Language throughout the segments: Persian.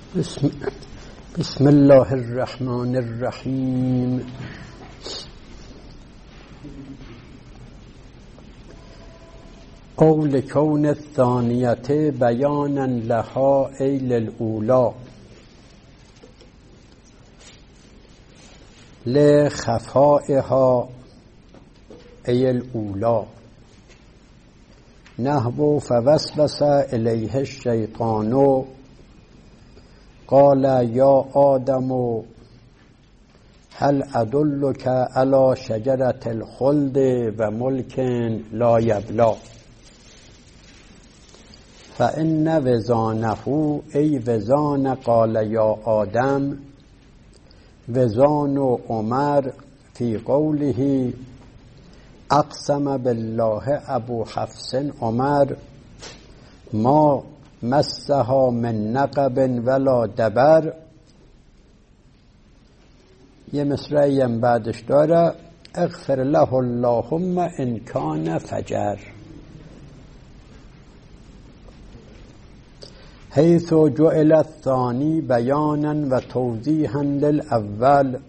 بسم الله الرحمن الرحیم. قول کون الثانیت بیانا لها ای للأولی لخفائها ای الأولی نحو فوسوس الیه الشیطان قال یا آدم هل ادلک علی شجرة الخلد و ملک لا یبلی فان وزانه ای وزان قال یا آدم وزان عمر فی قوله اقسم بالله ابو حفص عمر ما مسها من نقب ولا دبر. یه مصرعی هم بعدش داره اغفر له اللهم ان کان فجر، حیث جعل الثانی بیانا و توضیحا للاول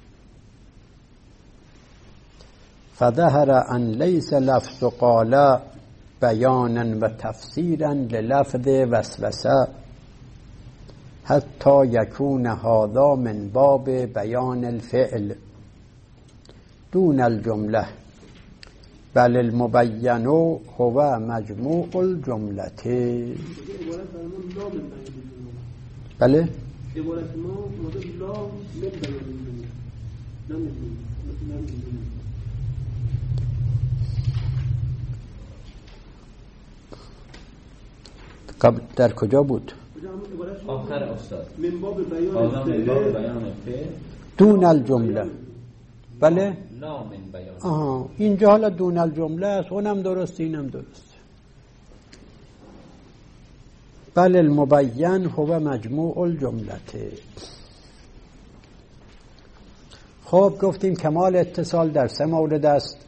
فظهر ان لیس لفظ قال بیانا و تفسیرا للفظ وسوسه حتی یکون هذا من باب بیان الفعل دون الجمله بل المبین هو مجموع الجمله. بله قبل در کجا بود؟ آخر استاد من باب بیان دون الجمله. بله لا من بیان. اینجا حالا دون الجمله است، اونم درست اینم درست. بل المبین هو مجموع الجمله. خب گفتیم کمال اتصال در 3 مورد است.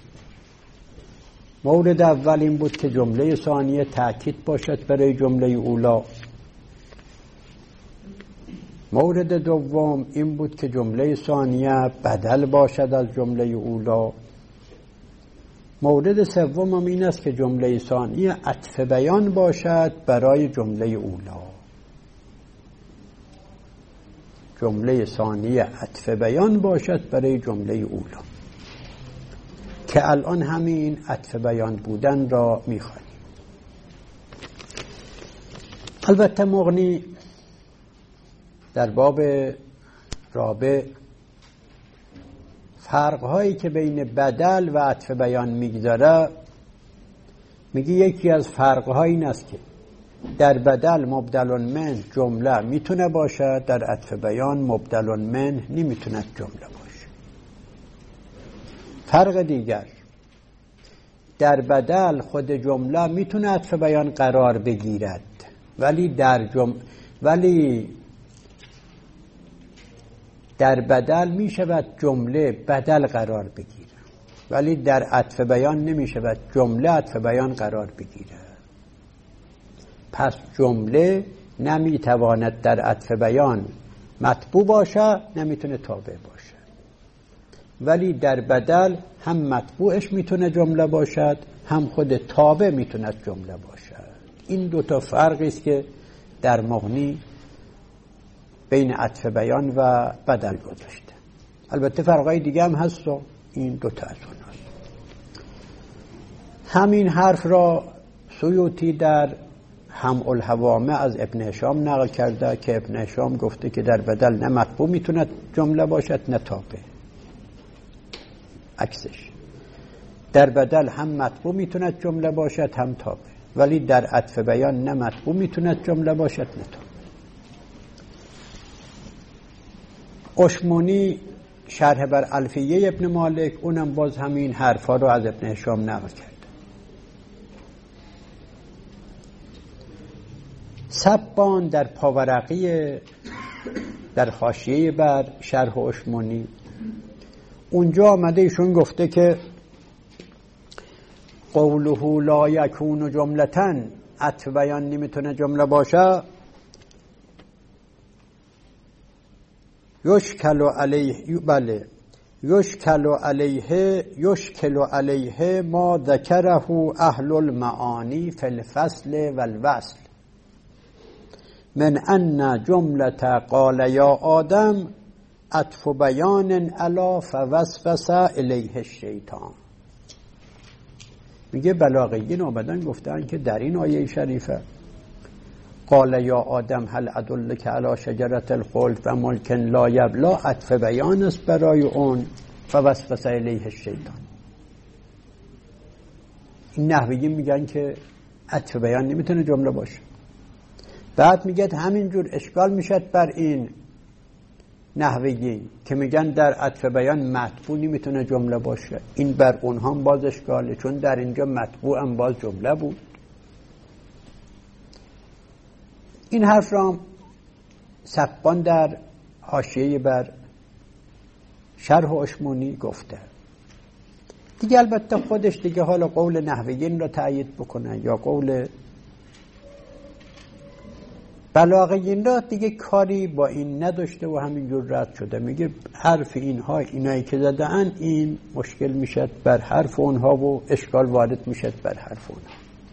مورد اول این بود که جمله ثانیه تأکید باشد برای جمله اولا. مورد دوم این بود که جمله ثانیه بدل باشد از جمله اولا. مورد سوم هم این است که جمله ثانیه عطف بیان باشد برای جمله اولا. جمله ثانیه عطف بیان باشد برای جمله اولا که الان همین عطف بیان بودن را می‌خوانیم. البته مغنی در باب رابع فرق‌هایی که بین بدل و عطف بیان می‌گذاره میگه یکی از فرق‌ها این است که در بدل مبدل من جمله میتونه باشه، در عطف بیان مبدل من نمیتونه جمله باشه. فرق دیگر در بدل خود جمله میتونه عطف بیان قرار بگیرد ولی در بدل میشود جمله بدل قرار بگیره ولی در عطف بیان نمیشود جمله عطف بیان قرار بگیره. پس جمله نمیتواند در عطف بیان مطبوع باشه، نمیتونه تابع باشه، ولی در بدل هم مطبوعش میتونه جمله باشد هم خود تابع میتونه جمله باشد. این 2 فرقی است که در مغنی بین عطف بیان و بدل گذاشته. البته فرقای دیگه هم هست و این 2 از اوناست. همین حرف را سیوطی در همع الهوامع از ابن هشام نقل کرده که ابن هشام گفته که در بدل نه مطبوع میتونه جمله باشد نه تابع. عکسش در بدل هم مطبوع میتونه جمله باشد هم تابع، ولی در عطف بیان نه مطبوع میتونه جمله باشد نه تابع. اشمونی شرح بر الفیه ابن مالک اونم باز همین حرفا رو از ابن هشام نقل کرده. سبان در پاورقی در حاشیه بر شرح اشمونی اونجا آمده ایشون گفته که قوله لا یکون جملتن عطف بیان نمیتونه جمله باشه. یشکل علیه ما ذکره اهل المعانی فی الفصل والوصل من ان جملة قال یا آدم عطف بیان علی فوسوس الیه الشیطان. میگه بلاغیین آمدن گفتن که در این آیه شریفه قال یا آدم هل ادلک علی شجرة الخلد و ملک لا یبلی، عطف بیان است برای اون فوسوس الیه الشیطان. این نحویین میگن که عطف بیان نمیتونه جمله باشه. بعد میگه همینجور اشکال میشد بر این نحویین که میگن در عطف بیان مطبوع نمیتونه جمله باشه. این بر اونها هم باز اشکاله، چون در اینجا مطبوع هم باز جمله بود. این حرف را سقبان در حاشیه بر شرح اشمونی گفته. دیگه البته خودش دیگه حالا قول نحویین را تأیید بکنه یا قول بلاغیین را، دیگه کاری با این نداشته و همینجور رد شده. میگه حرف اینها، اینایی که زدن، این مشکل میشد بر حرف اونها و اشکال وارد میشد بر حرف اونها.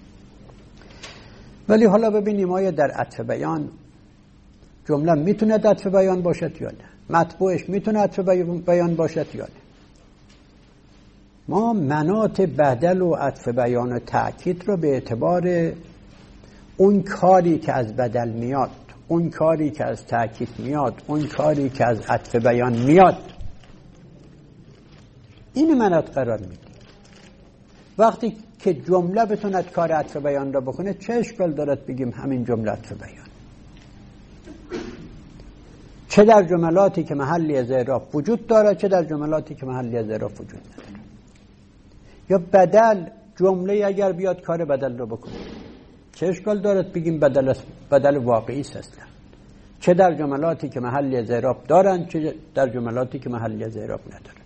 ولی حالا ببینیم آیا در عطف بیان جمله میتونه عطف بیان باشد یا نه، مطبوعش میتونه عطف بیان باشد یا نه. ما مناط بدل و عطف بیان و تأکید رو به اعتبار اون کاری که از بدل میاد، اون کاری که از تأکید میاد، اون کاری که از عطف بیان میاد، این مناط قرار میدیم. وقتی که جمله بتوند کار عطف بیان را بکنه، چه اشکال دارد بگیم همین جمله عطف بیان؟ چه در جملاتی که محلی از اعراب وجود داره، چه در جملاتی که محلی از اعراب وجود نداره. یا بدل، جمله اگر بیاد کار بدل را بکنه، چه اشکال دارد بگیم بدل واقعی است اصلا. چه در جملاتی که محلی از اعراب دارن، چه در جملاتی که محلی از اعراب ندارن.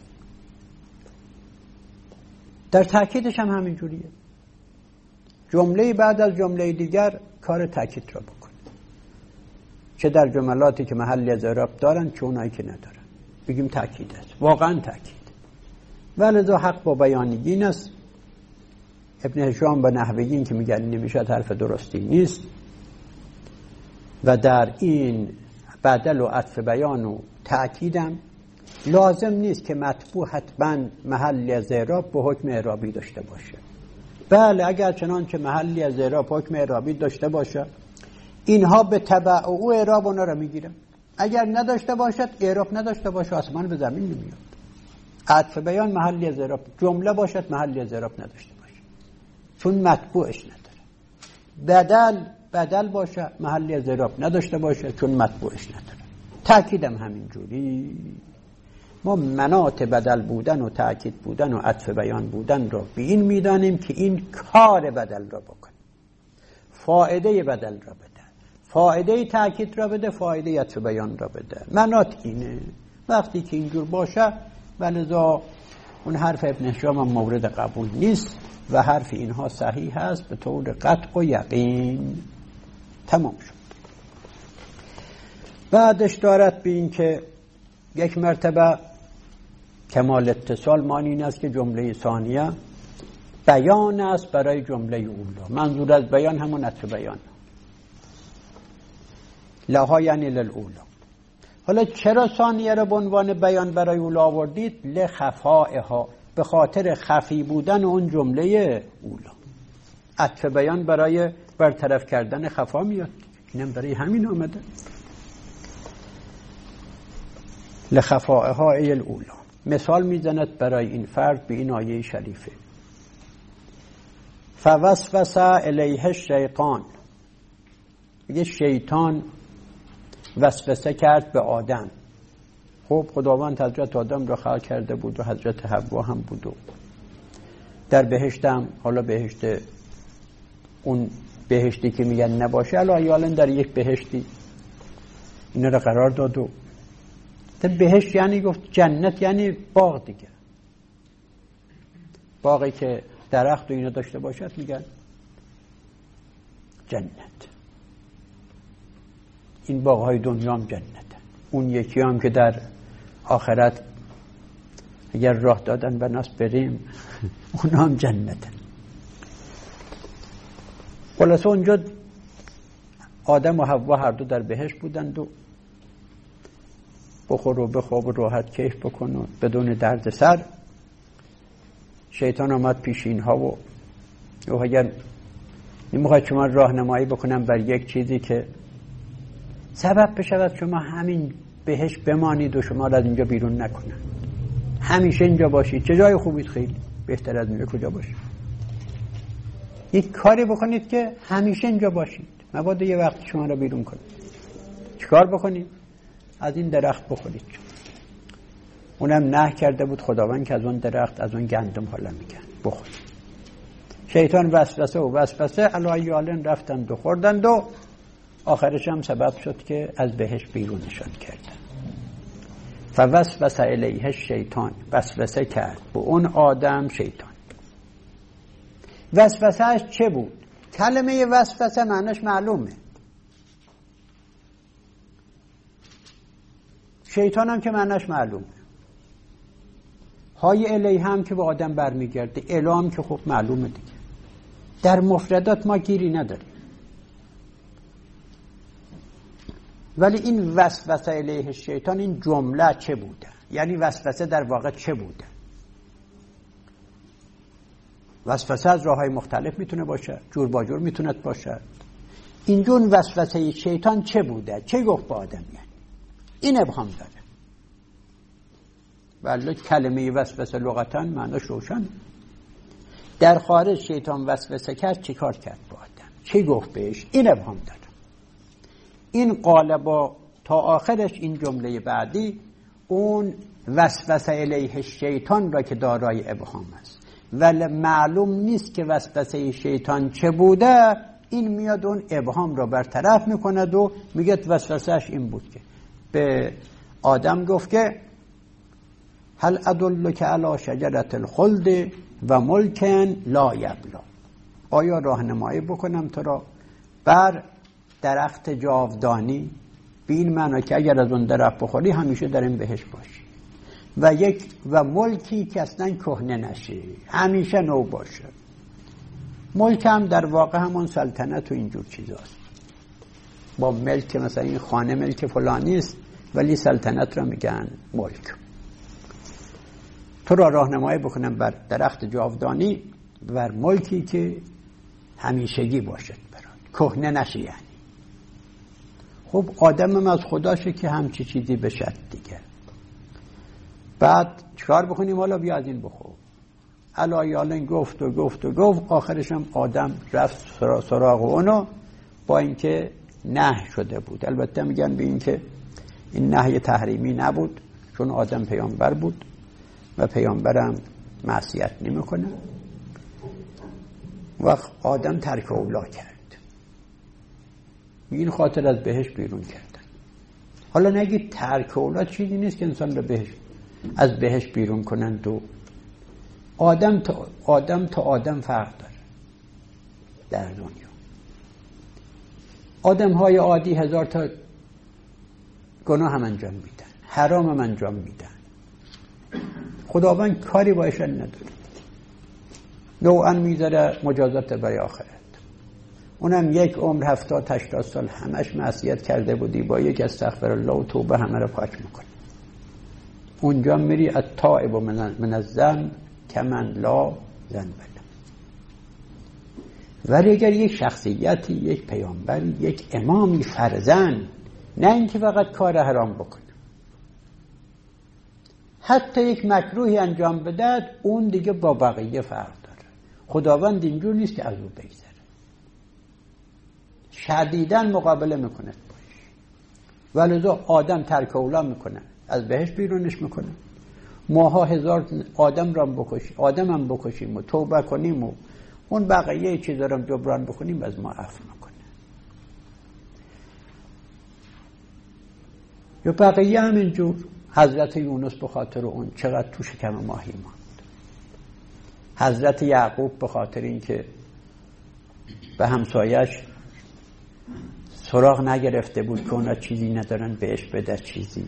در تأکیدش هم همین جوریه. جمله بعد از جمله دیگر کار تأکید را بکنه، چه در جملاتی که محلی از اعراب دارن، چه اونایی که ندارن. بگیم تأکید است، واقعا تأکید. ولذا حق با بیانیین است. ابن هشام به نحویین که میگن نمیشد حرف درستی نیست و در این بدل و عطف بیان و تأکیدم لازم نیست که مطبوع حتما محلی از اعراب به حکم اعرابی داشته باشه. بله، اگر چنانچه محلی از اعراب حکم اعرابی داشته باشه، اینها به تبع او اعراب اونا رو میگیرن. اگر نداشته باشد، اعراب نداشته باشه، آسمان به زمین نمیاد. عطف بیان محلی از اعراب جمله باشد، محلی از اعراب نداشته باشه، چون مطبوعش نداره. بدل باشه، محلی از اعراب نداشته باشه، چون مطبوعش نداره. تأکیدم همین جوری. ما مناط بدل بودن و تأکید بودن و عطف بیان بودن رو به این میدانیم که این کار بدل را بکنه، فایده بدل را بده، فایده تأکید را بده، فایده عطف بیان را بده. مناط اینه. وقتی که اینجور باشه، ولذا اون حرف ابن هشام مورد قبول نیست و حرف اینها صحیح هست به طور قطع و یقین. تمام شد. بعدش دارد به این که یک مرتبه کمال اتصال معنی این است که جمله ثانیه بیان است برای جمله اولا. منظور از بیان همون عطف بیان، لها یعنی للاولا. حالا چرا ثانیه را به عنوان بیان برای اولا آوردید؟ لخفائها، به خاطر خفی بودن اون جمله اولا. عطف بیان برای برطرف کردن خفا میاد، اینم برای همین آمده. لخفائها ای الاولا. مثال میزند برای این فرد به این آیه شریفه. فوسوس الیه الشیطان، میگه شیطان وسوسه کرد به آدم. خب خداوند حضرت آدم را خلق کرده بود و حضرت حوا هم بود و در بهشت هم، حالا بهشت اون بهشتی که میگن نباشه، الان در یک بهشتی اینا را قرار داد. و بهشت یعنی گفت جنت، یعنی باغ دیگه. باغی که درخت و اینا داشته باشد میگن جنت. این باغهای دنیا هم جنت. اون یکی هم که در آخرت اگر راه دادن به ناس بریم اون هم جنتن. خلاصه اونجا آدم و حوا هر دو در بهشت بودند و بخور و بخواب و راحت کیف بکن و بدون درد سر. شیطان آمد پیش اینها و اگر میخواید شما راهنمایی بکنم بر یک چیزی که سبب بشود شما همین بهشت بمانید و شما را از اینجا بیرون نکنند، همیشه اینجا باشید، چه جای خوبید، خیلی بهتر از اینجا کجا باشید. یک کاری بکنید که همیشه اینجا باشید، مبادا یه وقت شما را بیرون کنید. چیکار بکنید؟ از این درخت بخورید. اونم نه کرده بود خداوند که از اون درخت از اون گندم حالا میگن بخورید. شیطان وسوسه علایالن رفتند و خوردند و آخرش هم سبب شد که از بهشت بیرونشان کردن. فوسوس الیه الشیطان، وسوسه کرد به اون آدم شیطان. وسوسهش چه بود؟ کلمه وسوسه معنیش معلومه. شیطان هم که معنیش معلومه. های الیه هم که به آدم برمیگرده، اله هم که خب معلومه دیگه. در مفردات ما گیری نداریم. ولی این وسوسه الیه الشیطان، این جمله چه بوده؟ یعنی وسوسه در واقع چه بوده؟ وسوسه از راه‌های مختلف میتونه باشه، جور با جور میتونه باشه. اینجور وسوسه شیطان چه بوده؟ چه گفت به آدم؟ یعنی این ابهام داره. ولی کلمه وسوسه لغتاً معناش روشن. در خارج شیطان وسوسه کرد، چی کار کرد با آدم؟ چی گفت بهش؟ این ابهام داره. این قالبا تا آخرش این جمله بعدی اون وسوسه الیه الشیطان را که دارای ابهام است ولی معلوم نیست که وسوسه شیطان چه بوده، این میاد اون ابهام را برطرف میکند و میگه وسوسهش این بود که به آدم گفت که هل ادلک علی شجرة الخلد و ملک لا یبلی، آیا راهنمایی بکنم تو را بر درخت جاودانی، به این معنی که اگر از اون درخت بخوری همیشه در این بهشت باشی و ملکی که اصلا کهنه نشه، همیشه نو باشه. ملک هم در واقع همون سلطنت و اینجور چیزاست. با ملک مثلا این خانه ملک فلانی است ولی سلطنت را میگن ملک. تو را راهنمایی بکنم بر درخت جاودانی بر ملکی که همیشگی باشد، برات کهنه نشه. یعنی خب آدم هم از خداشه که همچی چیزی بشد دیگه. بعد چکار بکنیم؟ حالا بیا از این بخور. علایالن گفت آخرش هم آدم رفت سراغ اونو، با اینکه نهی شده بود. البته میگن به این که این نهی تحریمی نبود، چون آدم پیامبر بود و پیامبرم معصیت نمیکنه. وقت آدم ترک اولا کرد، این خاطر از بهشت بیرون کردن. حالا نگید ترک اولا چیزی نیست که انسان رو از بهشت بیرون کنند و آدم تا آدم فرق داره در دنیا. آدم های عادی 1000 تا گناه هم انجام میدن، حرام هم انجام میدن، خداوند کاری بایشن نداره، نوعا میذاره مجازات برای آخرت. اونم یک عمر 70-80 سال همش معصیت کرده بودی، با یک استغفرالله و توبه همه رو پاک میکنه. اونجا میری التائب من الذنب کمن لا ذنب له. ولی اگر یک شخصیتی، یک پیامبری، یک امامی فرزن، نه اینکه فقط کار حرام بکنه، حتی یک مکروهی انجام بده، اون دیگه با بقیه فرق داره. خداوند اینجور نیست که از او بگذره، شدیداً مقابله میکنه باش. ولذا آدم ترک اولا میکنه، از بهشت بیرونش میکنه. ماها 1000 آدم را بکشیم، آدم هم بکشیم و توبه کنیم و اون بقیه چیزا را جبران بکنیم، از ما عفو میکنه. یا بقیه هم اینجور. حضرت یونس به خاطر اون چقدر تو شکم ماهی ماند. حضرت یعقوب به خاطر اینکه به همسایش سراغ نگرفته بود که اونا چیزی ندارن بهش بده چیزی.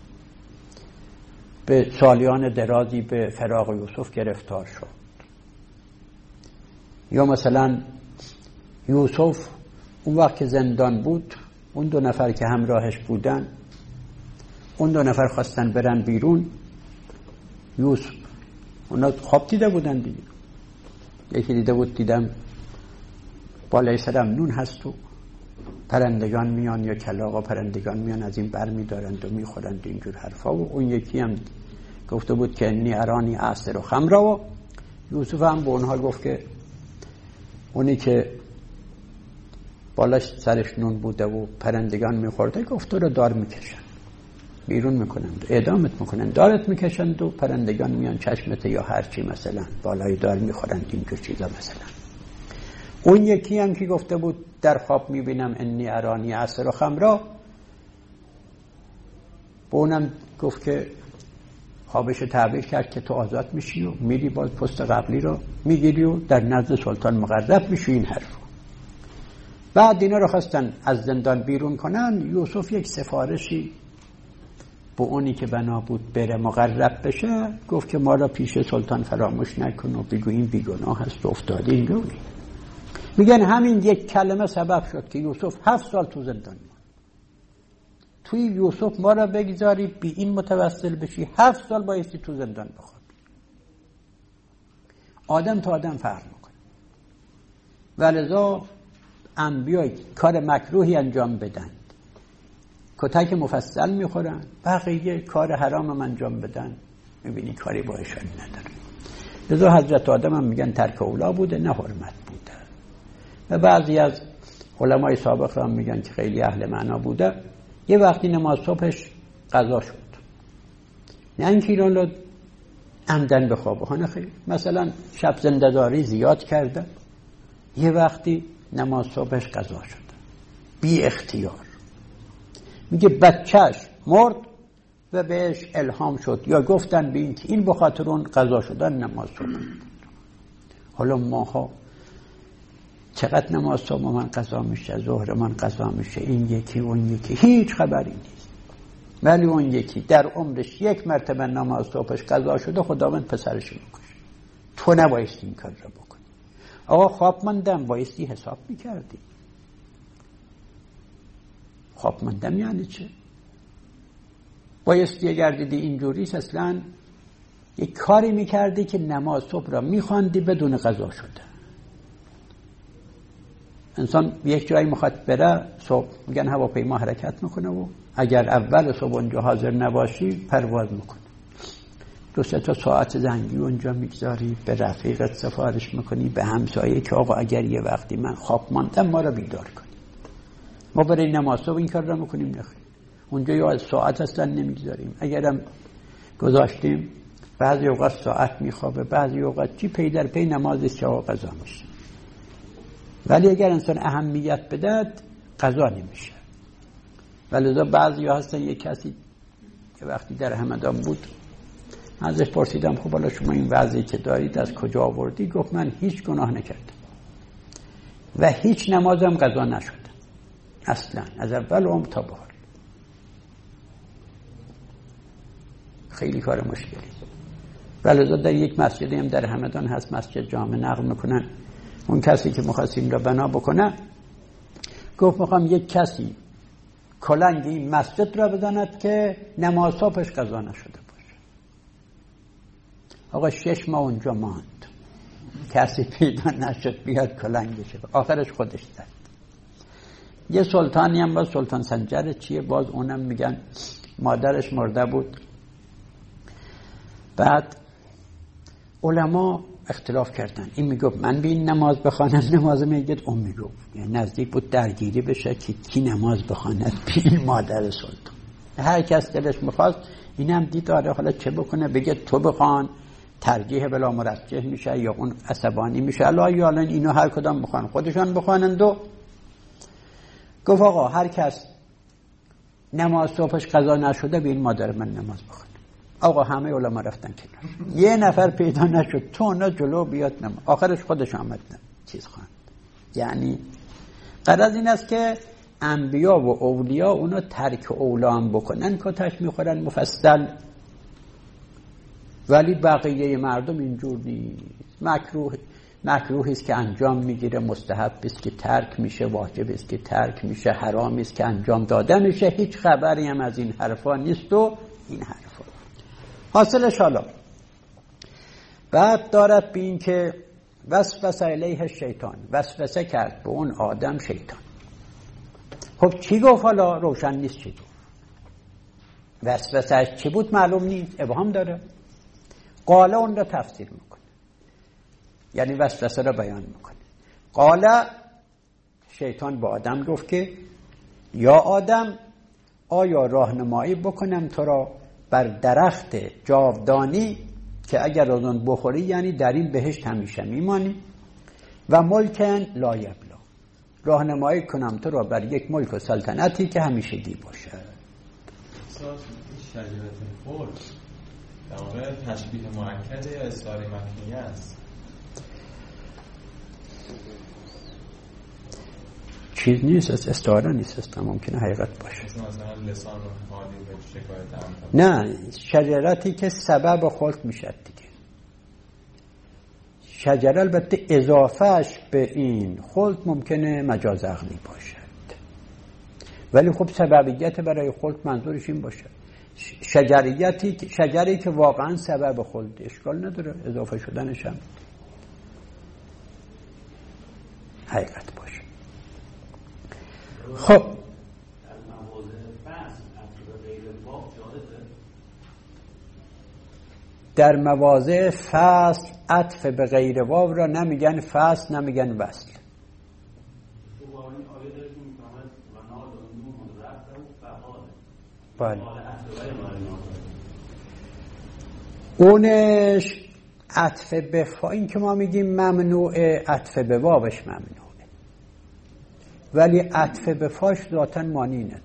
به سالیان درازی به فراق یوسف گرفتار شد. یا مثلا یوسف اون وقت که زندان بود، اون 2 نفر که همراهش بودن، اون 2 نفر خواستن برن بیرون. یوسف اونا خواب دیده بودن دیگه. یکی دیده بود دیدم بالای سرم نون هست و پرندگان میان یا کلاغ پرندگان میان از این بر میدارند و میخورند اینجور حرفا. و اون یکی هم گفته بود که انی ارانی عصر و خمرا. و یوسف هم به اونها گفت که اونی که بالاش سرش نون بوده و پرندگان میخورده، گفت تو رو دار میکشن بیرون میکنند، اعدامت میکنند، دارت میکشند و پرندگان میان چشمت یا هرچی مثلا بالای دار میخورند اینجور چیزا مثلا. اون یکی هم که گفته بود در خواب میبینم انی ارانی عصر و خمرا، به اونم گفت که خوابش تعبیر کرد که تو آزاد میشی و میری باز پست قبلی رو میگیری و در نزد سلطان مقرب میشی. این حرف بعد اینا رو خواستن از زندان بیرون کنن. یوسف یک سفارشی به اونی که بنا بود بره مقرب بشه گفت که ما را پیش سلطان فراموش نکن و بگو این بیگناه هست و افتاده اینجوری. میگن همین یک کلمه سبب شد که یوسف 7 سال تو زندان بود. توی یوسف ما را بگذاری بی این متوسل بشی، 7 سال بایستی تو زندان بخوابی. آدم تا آدم فرق میکنه. ولذا انبیا کار مکروهی انجام بدن کتک مفصل میخورن، بقیه کار حرام هم انجام بدن میبینی کاری با ایشان نداره. لذا حضرت آدم هم میگن ترک اولا بوده نه حرمت بوده. و بعضی از علمای سابق هم میگن که خیلی اهل معنا بوده. یه وقتی نماز صبحش قضا شد، نه اینکه ایران عمدن به خوابه، نه خیلی، مثلا شب زنده‌داری زیاد کرده، یه وقتی نماز صبحش قضا شد بی اختیار. میگه بچهش مرد و بهش الهام شد یا گفتن به این که این به خاطر اون قضا شدن نماز صبح. حالا ماها چقدر نماز صبح من قضا میشه، ظهر من قضا میشه، این یکی اون یکی، هیچ خبری نیست. ولی اون یکی در عمرش 1 مرتبه نماز صبحش قضا شده، خداوند پسرش میکشه. تو نبایستی این کار را بکنی. آقا خواب مندم بایستی حساب میکردی. خواب مندم یعنی چه؟ بایستی اگر دیدی اینجوریست اصلا یک کاری میکردی که نماز صبح را میخواندی بدون قضا شده. انسان یک جایی میخواد بره صبح، میگن هواپیما حرکت میکنه و اگر اول صبح اونجا حاضر نباشی پرواز میکنه. 2-3 ساعت زنگی اونجا میگذاری، به رفیقت سفارش میکنی، به همسایه که آقا اگر یه وقتی من خواب ماندم ما را بیدار کنی. ما برای نماز صبح این کار را میکنیم؟ نخیر. اونجا یا از ساعت اصلا نمیگذاریم. اگرم گذاشتیم بعضی اوقات ساعت میخوابه، بعضی اوقات چی پی در پی نمازش که آقا قضا میشه. ولی اگر انسان اهمیت بده قضا نمیشه. ولذا بعضی ها هستن، یک کسی که وقتی در همدان بود ازش پرسیدم خب حالا شما این وضعی که دارید از کجا آوردی؟ گفت من هیچ گناه نکردم و هیچ نمازم قضا نشد اصلا از اول عمر تا به حال. خیلی کار مشکلی. ولذا در یک مسجدی هم در همدان هست، مسجد جامع نقل میکنن، اون کسی که می‌خواستیم را بنا بکنه گفت میخوام یک کسی کلنگ این مسجد را بزند که نماز صبحش قضا نشده باشه. آقا 6 ماه اونجا ماند، کسی پیدا نشد بیاد کلنگشه، آخرش خودش زد. یه سلطانی هم باز سلطان سنجر چیه، باز اونم میگن مادرش مرده بود. بعد علما اختلاف کردن، این میگفت من به این نماز بخوانم، نماز میگید اون میگفت، یعنی نزدیک بود درگیری بشه که کی نماز بخواند به این مادر سلطان. هر کس دلش میخواست، اینم دید آره حالا چه بکنه، بگه تو بخوان ترجیح بلا مرجح میشه یا اون عصبانی میشه. الان اینو هر کدام بخوان خودشان بخوانند. و گفت آقا هر کس نماز صبحش قضا نشده به این مادر من نماز بخوان. آقا همه علما رفتن کنار، یه نفر پیدا نشد تو اونا جلو بیاد نماز. آخرش خودش آمد چیز خواند. یعنی غرض این است که انبیا و اولیا اونا ترک اولا هم بکنن کتش میخورن مفصل، ولی بقیه مردم اینجور نیست. مکروهی است که انجام میگیره، مستحب است که ترک میشه، واجب است که ترک میشه، حرام است که انجام داده میشه. هیچ خبری هم از این حرفا نیست و این حرفا حاصلش. حالا بعد دارد به این که وسوسه الیه شیطان، وسوسه کرد به اون آدم شیطان. خب چی گفت؟ حالا روشن نیست چی گفت. وسوسهش چی بود معلوم نیست، ابهام داره. قال اون را تفسیر میکنه، یعنی وسوسه را بیان میکنه. قال شیطان با آدم گفت که یا آدم آیا راهنمایی بکنم تو را بر درخت جاودانی که اگر از اون بخوری یعنی در این بهشت همیشه میمانی، و ملکن لا یبلا، راهنمایی کنم تو را بر یک ملک و سلطنتی که همیشگی باشه. شجرت خلد در واقع تشبیه مؤکد یا استعاره مکنیه است؟ چیز نیست، استعاره نیست، ممکنه حقیقت باشه. مثلا لسان و حالی به شکایت نه، شجرتی که سبب خلق میشد دیگه. شجره البته اضافهش به این خلق ممکنه مجاز عقلی باشد، ولی خب سببیت برای خلق منظورش این باشه. شجری که واقعا سبب خلق، اشکال نداره اضافه شدنش هم حقیقت باشه. خب در مواضع فصل عطف به غیر واو را نمیگن فصل، نمیگن وصل. بله. اونش عطف به این که ما میگیم ممنوعه، عطف به واوش ممنوعه، ولی عطف به فاش ذاتاً مانی نداره.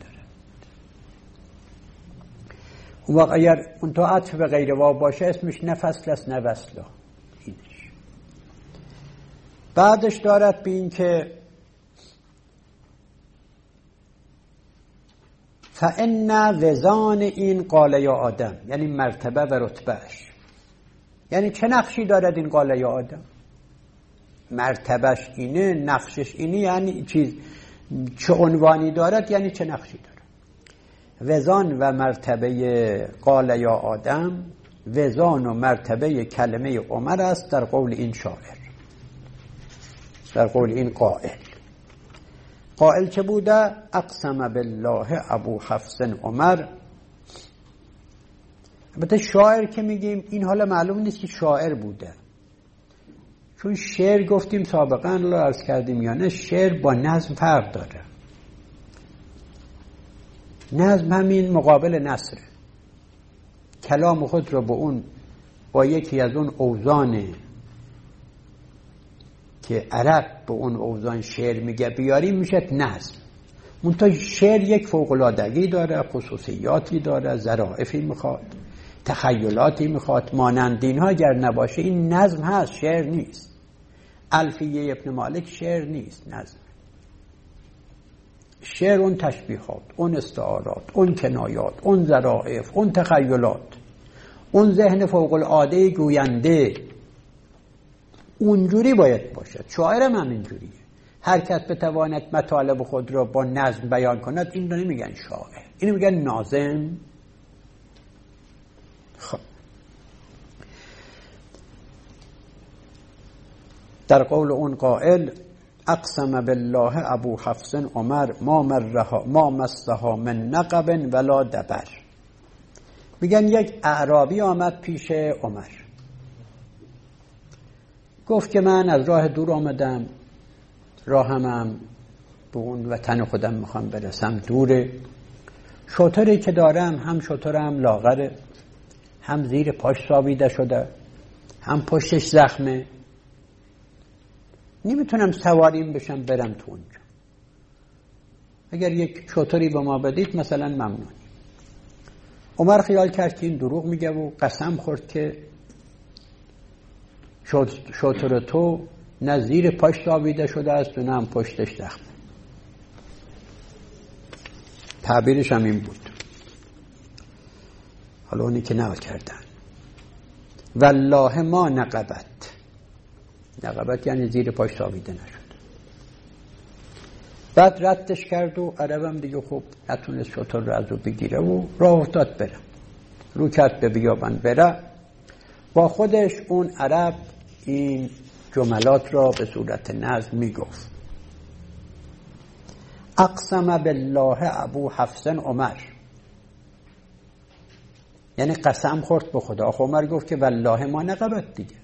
اون وقت اگر اون تو عطف به غیر واو باشه اسمش نه فصل است نه وصل. اینش بعدش دارد به این که فإن وزان این قال یا آدم، یعنی مرتبه و رتبهش. یعنی چه نقشی دارد این قال یا آدم؟ مرتبهش اینه، نقشش اینه، یعنی چه عنوانی دارد، یعنی چه نقشی دارد. وزان و مرتبه قال یا آدم، وزان و مرتبه کلمه عمر است در قول این شاعر، در قول این قائل. قائل چه بوده؟ اقسم بالله ابو حفص عمر. البته شاعر که میگیم این حالا معلوم نیست که شاعر بوده، چون شعر گفتیم سابقا رو عرض کردیم یا نه، شعر با نظم فرق داره. نظم همین مقابل نثر، کلام خود رو با یکی از اون اوزان که عرب به اون اوزان شعر میگه بیاریم میشه نظم. منتها شعر یک فوق‌العادگی داره، خصوصیاتی داره، ظرافتی میخواد، تخیلاتی میخواد. مانند اینها اگر نباشه این نظم هست، شعر نیست. الفیه ابن مالک شعر نیست، نظم. شعر اون تشبیهات، اون استعارات، اون کنایات، اون ظرافت، اون تخیلات، اون ذهن فوق‌العاده گوینده، اونجوری باید باشد. شاعرم هم اینجوریه. هر کس بتواند مطالب خود را با نظم بیان کند، این رو نمیگن شاعر، اینو میگن ناظم. خب در قول اون قائل اقسم بالله ابو حفص عمر ما مسها من نقب ولا دبر. میگن یک اعرابی آمد پیش عمر، گفت که من از راه دور آمدم، راهمم به اون وطن خودم میخوام برسم، دوره. شتری که دارم هم شترم لاغره، هم زیر پاش ساویده شده، هم پشتش زخمه، نمیتونم سواریم بشم برم تو اونجا. اگر یک شتری به ما بدید مثلا ممنونی. عمر خیال کرد که این دروغ میگه و قسم خورد که شتر تو نه زیر پاش ساویده شده است و نه هم پشتش زخمه. تعبیرش هم این بود، حالا اونی که نقل کردن والله ما نقبت یعنی زیر پاش سابیده نشد. بعد ردش کرد و عربم دیگه خب نتونست شتر رو از او بگیره و راه افتاد بره، رو کرد به بیابان بره. با خودش اون عرب این جملات را به صورت نظم میگفت: اقسم بالله ابو حفص عمر، یعنی قسم خورد به خدا. عمر گفت که والله ما نقبت دیگه.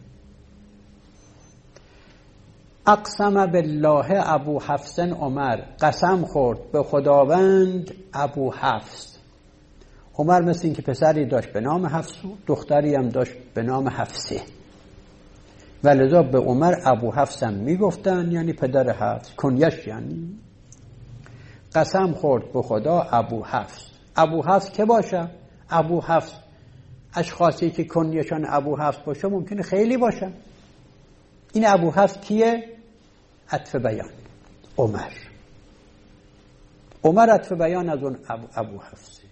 اقسم بالله ابو حفص عمر، قسم خورد به خداوند ابو حفص. عمر مثل این که پسری داشت به نام حفص و دختری هم داشت به نام حفصه، ولذا به عمر ابو حفص هم میگفتن، یعنی پدر حفص، کنیش. یعنی قسم خورد به خدا ابو حفص. ابو حفص که باشه؟ ابو حفص اشخاصی که کنیشان ابو حفص باشه ممکنه خیلی باشه. این ابو حفص کیه؟ عطف بیان عمر عطف بیان از اون ابو حفص.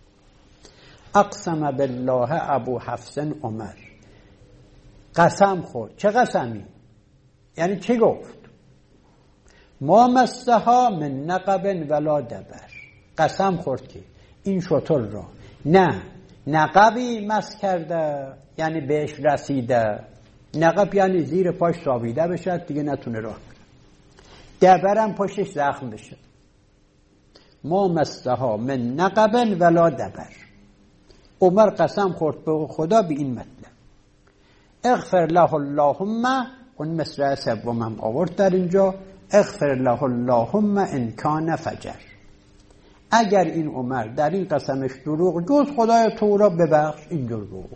اقسم بالله ابو حفص عمر، قسم خورد. چه قسمی؟ یعنی چی گفت؟ ما مسها من نقب ولا دبر، قسم خورد که این شتر را نه نقبی مس کرده، یعنی بهش رسیده. نقب یعنی زیر پاش سابیده بشه دیگه نتونه راه بره، دبرم پشتش زخم بشه. ما مسها من نقب ولا دبر. عمر قسم خورد به خدا به این مطلب: اغفر له اللهم، اون مصرع سوم هم آورد در اینجا، اغفر له اللهم ان کان فجر. اگر این عمر در این قسمش دروغ جز خدای تو را ببخش. اینجور گفت.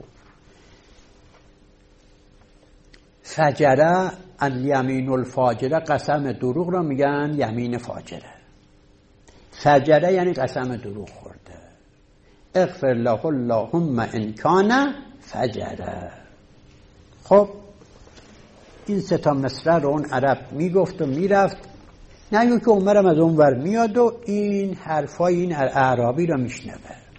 فجره الیمین الفاجره، قسم دروغ را میگن یمین فاجره. فجره یعنی قسم دروغ خورده. اغفر له اللهم ان کان فجره. خب این سه تا مصرع رو اون عرب میگفت و میرفت، نه که عمرم از اون ور میاد و این حرفای این اعرابی رو میشنوه.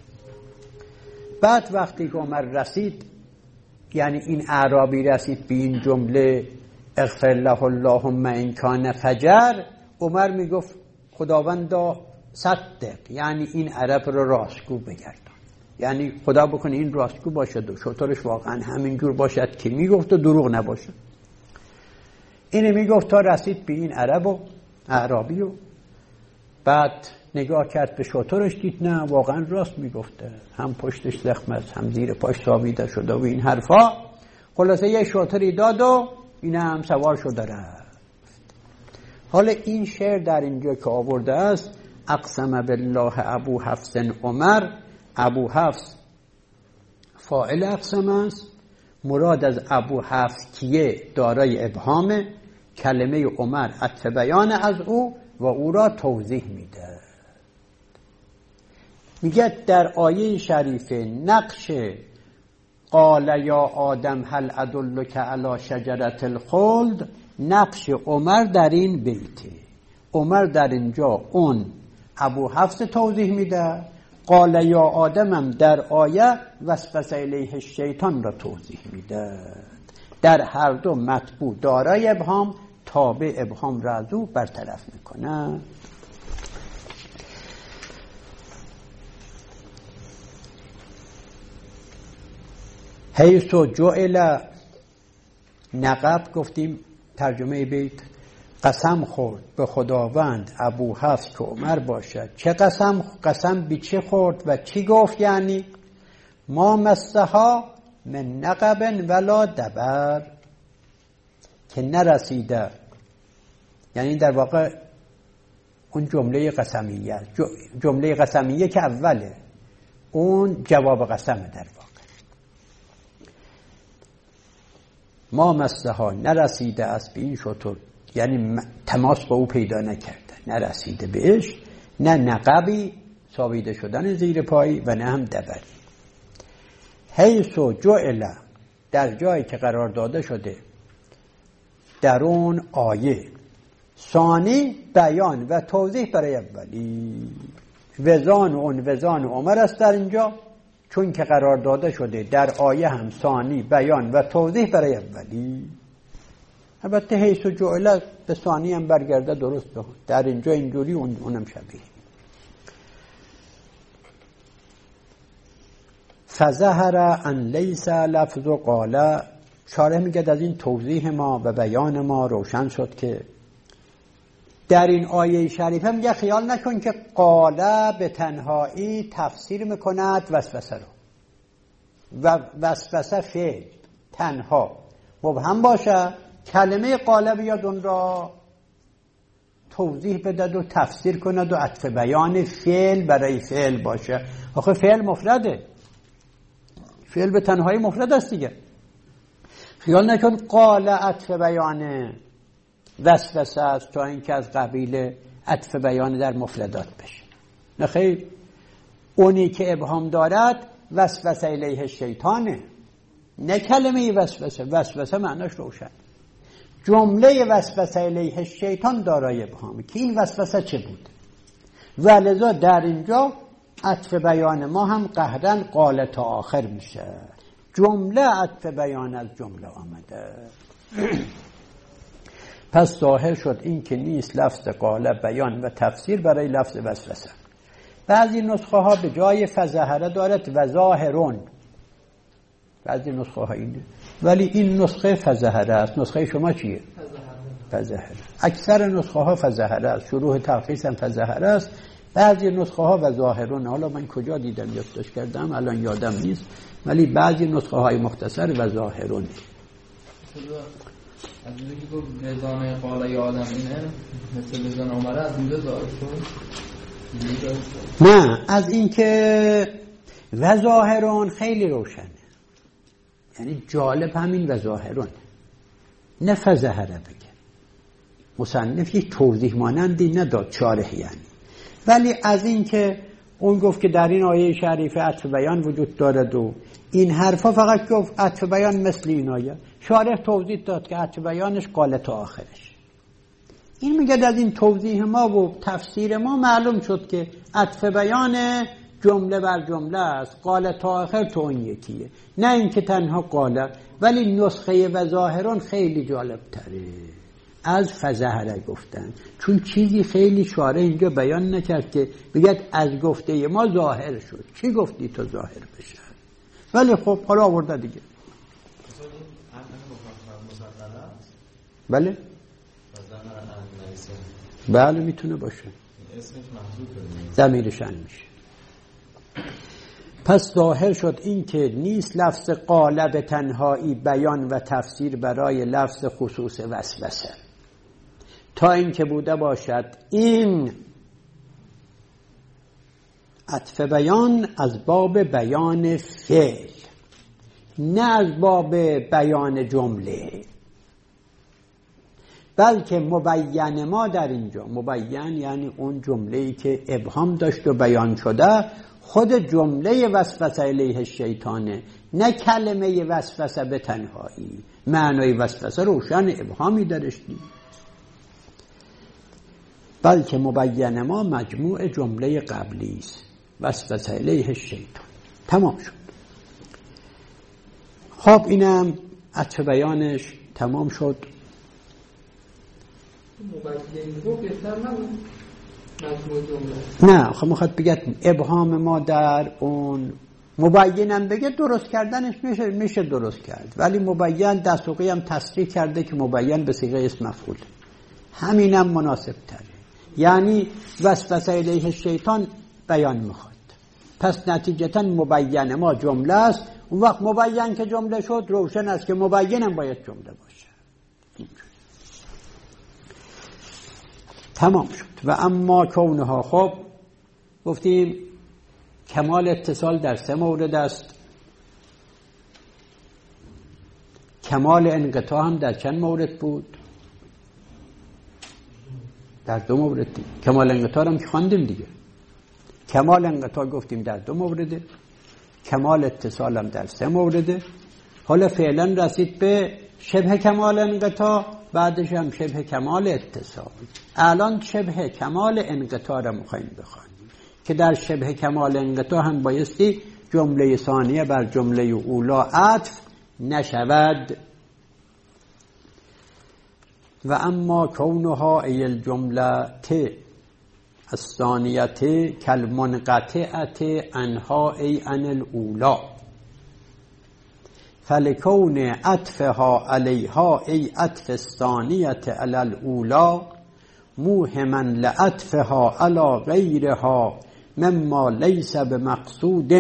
بعد وقتی که عمر رسید، یعنی این اعرابی رسید به این جمله اغفر له اللهم ان کان فجر، عمر میگفت خداوندا صدق، یعنی این عرب رو راستگو بگردان، یعنی خدا بکنه این راستگو باشد و شطورش واقعا همینجور باشد که میگفت و دروغ نباشد. اینه میگفت تا رسید به این عرب و اعرابی و بعد نگاه کرد به شطورش، دید نه واقعا راست میگفته، هم پشتش زخم است هم زیر پاش سابیده شده و این حرفا. خلاصه یه شطوری داد و این هم سوار شده رفت. حالا این شعر در اینجا که آورده است: اقسم بالله ابو حفص عمر، ابو حفص فاعل اقسم است، مراد از ابو حفص کیه دارای ابهام، کلمه عمر عطف بیان از او و او را توضیح میده. میگه در آیه شریفه نقش قال یا آدم هل ادلک علی شجرة الخلد، نقش عمر در این بیته. عمر در اینجا اون ابو حفص توضیح میده، قال یا آدم هم در آیه وسوس الیه الشیطان را توضیح میده. در هر دو مطبوع دارای ابهام، تابع ابهام را از او برطرف میکنه. حیث جعل نقب، گفتیم ترجمه بیت قسم خورد به خداوند ابو حفص که عمر باشد. چه قسم بی چه خورد و چی گفت؟ یعنی ما مسها من نقب ولا دبر، که نرسیده، یعنی در واقع اون جمله قسمیه، جمله قسمیه که اوله اون جواب قسمه. در واقع ما مسها نرسیده است به این شطور، یعنی تماس با او پیدا نکرده، نرسیده بهش، نه نقبی سابیده شدن زیر پای و نه هم دبری. حیث جعل، در جایی که قرار داده شده در اون آیه، ثانی بیان و توضیح برای اولی. وزان و اون وزان عمر است در اینجا، چون که قرار داده شده در آیه هم ثانی بیان و توضیح برای اولی. البته حیث و جعله به ثانی هم برگرده درست به در اینجا اینجوری اونم شبیه. فظهر ان لیس لفظ قال، شارح میگه از این توضیح ما و بیان ما روشن شد که در این آیه شریفه میگه خیال نکن که قال به تنهایی تفسیر میکند وسوسه رو و وسوسه فعل تنها مبهم باشه، کلمه قال بیاد اون را توضیح بده و تفسیر کند و عطف بیان فعل برای فعل باشه. آخه فعل مفرده، فعل به تنهایی مفرد است دیگه. خیال نکن قال عطف بیان وسوسه است تا اینکه از قبیل عطف بیان در مفردات بشه. نه خیر، اونی که ابهام دارد وسوسه الیه شیطانه، نه کلمه وسوسه. وسوسه معناش روشن. جمله وسوسه الیه شیطان دارای ابهامه که این وسوسه چه بود، ولذا در اینجا عطف بیان ما هم قهرن قال تا آخر میشه. جمله عطف بیان از جمله آمده. پس ظاهر شد این که نیست لفظ قال بیان و تفسیر برای لفظ وسوسه. بعضی نسخه ها به جای فظهره دارد و ظاهرون، بعضی نسخه ها اینه، ولی این نسخه فظهره است. نسخه شما چیه؟ فظهره. اکثر نسخه ها فظهره است، شروع تلخیص هم فظهره است. بعضی نسخه ها و ظاهرون، حالا من کجا دیدم یادداشت کردم الان یادم نیست، ولی بعضی نسخه های مختصر و ظاهرون. از اینجا که گفت وزان قال یادم اینه مثل وزان عمره، از اینجا ظاهر شد؟ نه، از اینکه و ظاهرون خیلی روشنه، یعنی جالب همین و ظاهرون، نه فظهره بگه. مصنف یک توضیح مانندی نداد شارح یعنی، ولی از اینکه اون گفت که در این آیه شریفه عطف بیان وجود دارد و این حرفا، فقط گفت عطف بیان مثل این آیه، شارح توضیح داد که عطف بیانش قال تا آخرش. این میگه از این توضیح ما و تفسیر ما معلوم شد که عطف بیان جمله بر جمله است، قال تا آخر تو اون یکیه، نه اینکه تنها قال. ولی نسخه و ظاهرون خیلی جالب تره از فظهره گفتن، چون چیزی خیلی شارح اینجا بیان نکرد که بگید از گفته ما ظاهر شد. چی گفتی تو ظاهر بشه؟ ولی خب حالا آورده دیگه. بله بله میتونه باشه، ضمیرش ان میشه. پس ظاهر شد این که نیست لفظ قال به تنهایی بیان و تفسیر برای لفظ خصوص وسوسه، تا اینکه بوده باشد این عطف بیان از باب بیان فعل، نه از باب بیان جمله. بلکه مبین ما در اینجا، مبین یعنی اون جمله‌ای که ابهام داشت و بیان شده، خود جمله وسوسه الیه شیطانه، نه کلمه وسوسه به تنهایی. معنای وسوسه روشن، ابهامی درش نیست. بلکه مبین ما مجموع جمله قبلی است، وسوسه الیه شیطان. تمام شد. خب اینم عطف بیانش تمام شد. نه خب میخواد بگه ابهام ما در اون مبینم بگه درست کردنش میشه درست کرد، ولی مبین دستوقی هم تصریح کرده که مبین به صیغه اسم مفعول، همینم مناسب تره. یعنی وسوسه الیه شیطان بیان میخواد، پس نتیجتا مبین ما جمله است. اون وقت مبین که جمله شد روشن است که مبینم باید جمله باشه. تمام شد. و اما کونها، خب گفتیم کمال اتصال در 3 مورد است، کمال انقطاع هم در چند مورد بود؟ در 2 مورد دیگه. کمال انقطاع هم که خواندیم دیگه. کمال انقطاع گفتیم در 2 مورده، کمال اتصال هم در 3 مورده. حالا فعلا رسید به شبه کمال انقطاع، بعدش هم شبه کمال اتصال. الان شبه کمال انقطاع را می‌خوایم بخوانیم. که در شبه کمال انقطاع هم بایستی جمله ثانیه بر جمله اولا عطف نشود. و اما کونها ای الجمله الثانیه کالمنقطعه عنها ای عن الاولا فلکون عطفها علیها ای عطف الثانیه علی الاولا موهما لعطفها علی غیرها مما لیس بمقصود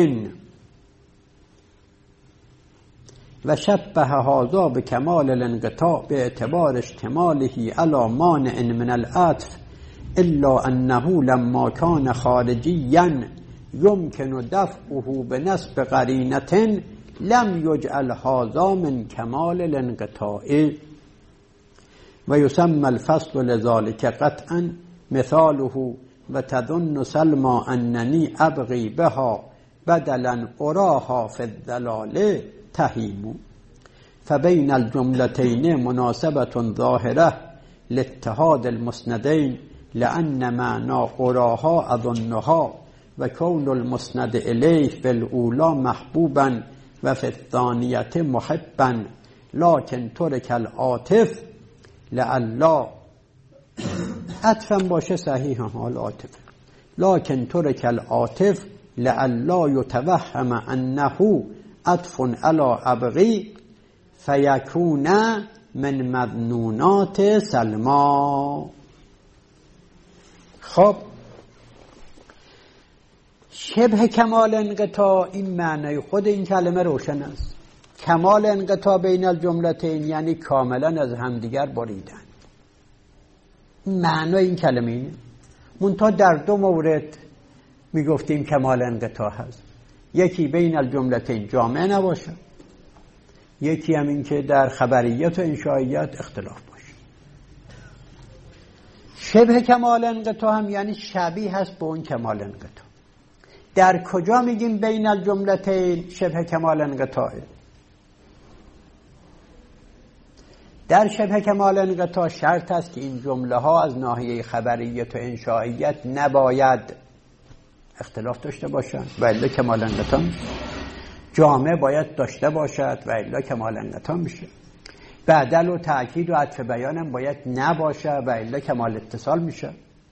و شبه هذا بکمال الانقطاع باعتبار اشتماله علی مانع من العطف الا انه لما كان خارجيا يمكن دفعه بنسب قرينة لم يجعل هذا من كمال الانقطاع ويسمى الفصل لذلك قطعا مثاله وتظن سلمى أنني أبغي بها بدلا أراها في الضلال تهيم فبين الجملتين مناسبة ظاهرة لاتحاد المسندين لأن معنى أراها أظنها وكون المسند إليه في الأولى محبوبا وفي الثانية محبا لكن ترك العاطف لألا عطفا باشه صحیحا حال عاطف لكن ترك العاطف لألا يتوهم أنه عطف على أبغي فيكون من مظنونات سلمى. خب شبه کمال انقطاع این معنی خود این کلمه روشن است. کمال انقطاع بین الجملتین یعنی کاملا از همدیگر بریدن. معنی این کلمه اینه. منتها در دو مورد میگفتیم کمال انقطاع هست. یکی بین الجملتین جامع نباشه، یکی هم این که در خبریت و انشائیت اختلاف باشه. شبه کمال انقطاع هم یعنی شبیه هست به اون کمال انقطاع. در کجا میگیم بین الجملتین شبه کمال انقطاعه؟ در شبه کمال انقطاع شرط است که این جمله ها از ناحیه خبریت و انشائیت نباید اختلاف داشته باشند و الا کمال انقطاع میشه. جامع باید داشته باشد و الا کمال انقطاع میشه. بدل و تأکید و عطف بیان هم باید نباشه و الا کمال اتصال میشه.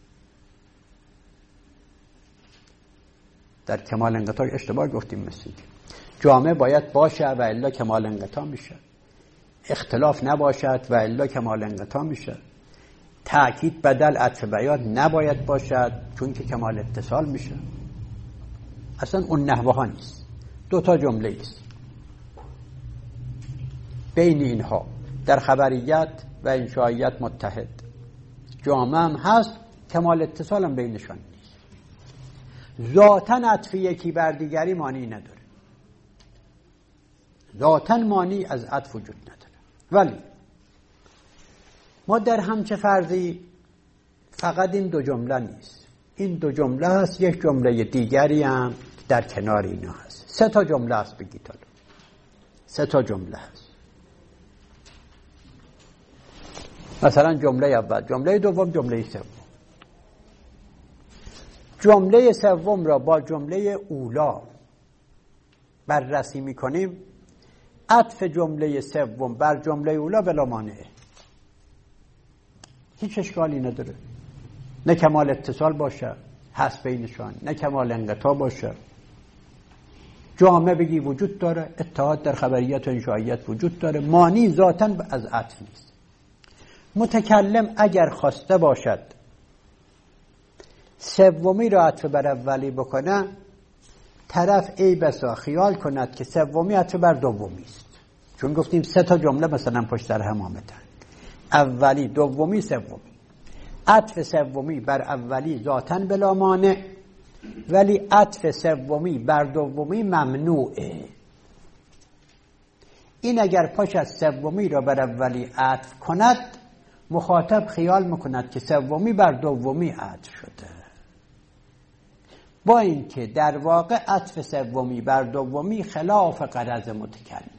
در کمال انقطاع اشتباه گفتیم مثل جامع باید باشه و الا کمال انقطاع میشه. اختلاف نباشد و الا کمال انقطاع میشه. تأکید بدل عطف بیان نباید باشد چون که کمال اتصال میشه. اصلا اون نحوه ها نیست. دو تا جمله است بین اینها در خبریت و انشائیت متحد، جامع هم هست، کمال اتصال هم بینشان نیست. ذاتاً عطف یکی بر دیگری معنی نداره، ذاتاً معنی از عطف وجود نداره. ولی ما در همچه فرضی فقط این دو جمله نیست، این دو جمله هست، یک جمله دیگری هم در کنار اینا هست. سه تا جمله هست بگید حالا. سه تا جمله هست. مثلا جمله اول، جمله دوم، جمله سوم. جمله سوم را با جمله اولا بررسی میکنیم. عطف جمله سوم بر جمله اولا بلا مانعه، هیچ اشکالی نداره. نه کمال اتصال باشه هست بینشان، نه کمال انقطاع باشه. جامع بگی وجود داره، اتحاد در خبریت و انشائیت وجود داره، معنی ذاتاً از عطف نیست. متکلم اگر خواسته باشد سومی را عطف بر اولی بکنه، طرف ای بسا خیال کند که سومی عطف بر دومی است. چون گفتیم سه تا جمله مثلا پشت سر هم آمدن، اولی، دومی، سومی. عطف سومی بر اولی ذاتاً بلا مانع، ولی عطف سومی بر دومی ممنوعه. این اگر پاش از سومی را بر اولی عطف کند، مخاطب خیال میکند که سومی بر دومی عطف شده، با اینکه در واقع عطف سومی بر دومی خلاف غرض متکلم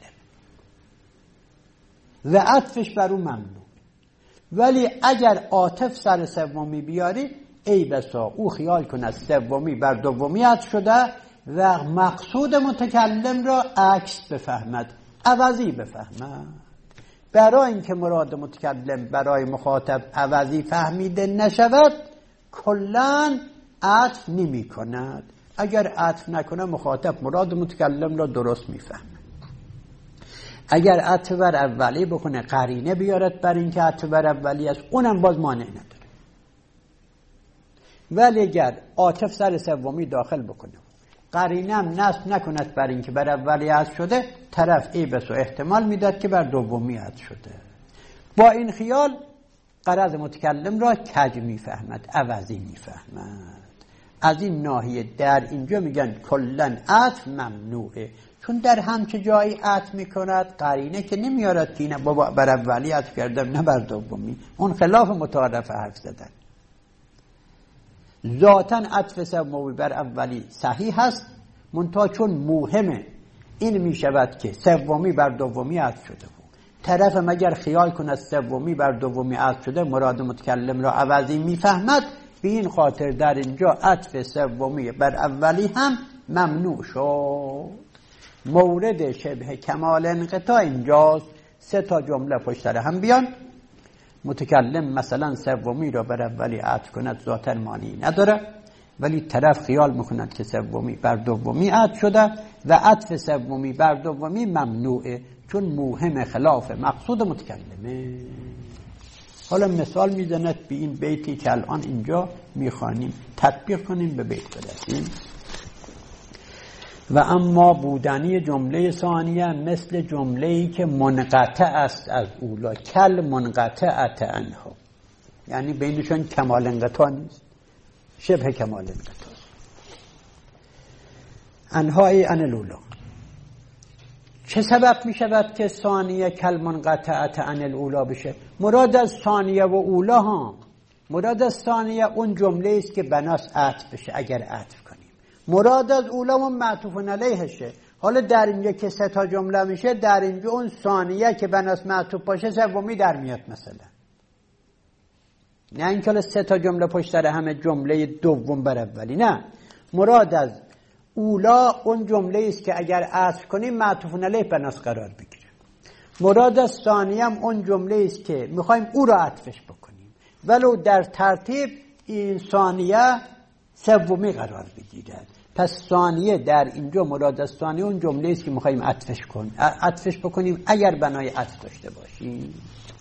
و عطفش بر اون ممنوع. ولی اگر عاطف سر سومی بیاری، ای بسا او خیال کند سومی بر دومی عطف شده و مقصود متکلم را عکس بفهمد، عوضی بفهمد. برای اینکه مراد متکلم برای مخاطب عوضی فهمیده نشود کلاً عطف نمی کند. اگر عطف نکنه مخاطب مراد متکلم را درست میفهمه. اگر عطف بر اولی بکنه قرینه بیارد بر اینکه عطف بر اولی است، اونم باز مانع نداره. ولی اگر عاطف سر سومی داخل بکنه قرینه هم نصب نکند بر اینکه بر اولی عطف شده، طرف ای بسو احتمال میداد که بر دومی عطف شده. با این خیال غرض متکلم را کج میفهمد، عوضی میفهمد. از این ناحیه در اینجا میگن کلن عطف ممنوعه، چون در همچه جایی عطف میکند قرینه که نمیارد که اینه بابا بر اولی عطف کردم نه بر دومی، اون خلاف متعارف حرف زدن. ذاتاً عطف سومی بر اولی صحیح هست، منتها چون موهمه این میشود که سومی بر دومی عطف شده بود، طرف مگر خیال کند سومی بر دومی عطف شده مراد متکلم را عوضی میفهمد، به این خاطر در اینجا عطف سومی بر اولی هم ممنوع شد. مورد شبه کمال انقطاع اینجاست. 3 جمله پشت سر هم بیان. متکلم مثلا سومی را بر اولی عطف کند ذاتاً معنی نداره، ولی طرف خیال میکند که سومی بر دومی عطف شده و عطف سومی بر دومی ممنوعه، چون موهم خلاف مقصود متکلمه. حالا مثال میزند به این بیتی که الان اینجا میخوانیم، تطبیق کنیم به بیت برسیم. و اما بودنی جمله ثانیه مثل جمله‌ای که منقطع است از اولا، کل منقطعت عنها، یعنی بینشون کمال انقطاع نیست، شبه کمال انقطاع. عنهای عن الاولا. چه سبب می شود که ثانیه کل منقطعت عن الاولا بشه؟ مراد از ثانیه و اولا ها، مراد از ثانیه اون جمله است که بناس عطف بشه اگر عطف کنیم، مراد از اولا و معطوف علیهشه. حالا در اینجا که 3 جمله میشه، در اینجا اون ثانیه که بناس معطوف باشه سومی در میاد مثلا، نه اینکه 3 جمله پشت سر همه جمله دوم بر اولی، نه، مراد از اولا اون جمله است که اگر عطف کنیم معطوف علیه بناس قرار بگیره. مراد از ثانیه هم اون جمله است که میخوایم او را عطفش بکنیم ولو در ترتیب این ثانیه سومی قرار بگیرد. پس ثانیه در اینجا مراد از ثانیه اون جمله است که میخوایم عطفش بکنیم اگر بنای عطف داشته باشیم.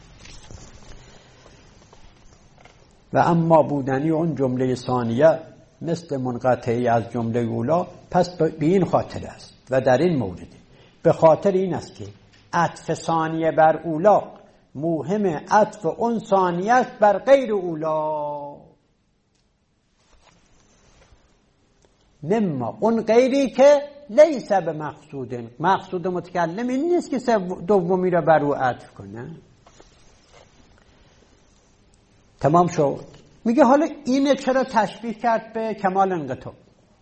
و اما بودنی اون جمله ثانیه مثل منقطعی از جمله اولا، پس به این خاطر است و در این مورد به خاطر این است که عطف ثانیه بر اولا موهم عطف اون ثانیه است بر غیر اولا. مما اون غیری که لیس به مقصود متکلم این نیست که دومی را بر او عطف کنه. تمام شد. میگه حالا اینه چرا تشبیه کرد به کمال انقطاع؟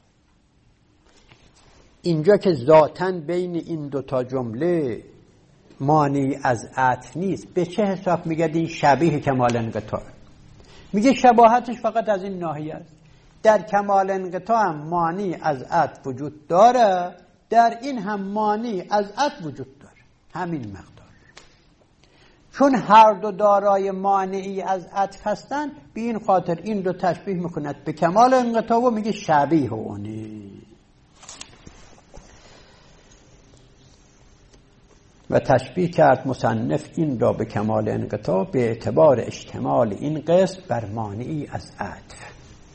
اینجا که ذاتاً بین این 2 جمله مانعی از عطف نیست، به چه حساب میگه این شبیه کمال انقطاع؟ میگه شباهتش فقط از این ناحیه است. در کمال انقطاع هم مانعی از عطف وجود داره، در این هم مانعی از عطف وجود داره، همین مقدار. چون هر دو دارای مانعی از عطف هستند، به این خاطر این رو تشبیه میکند به کمال انقطاع و میگه شبیه اونی. و تشبیه کرد مصنف این را به کمال انقطاع به اعتبار اشتمال این قسم بر مانعی از عطف.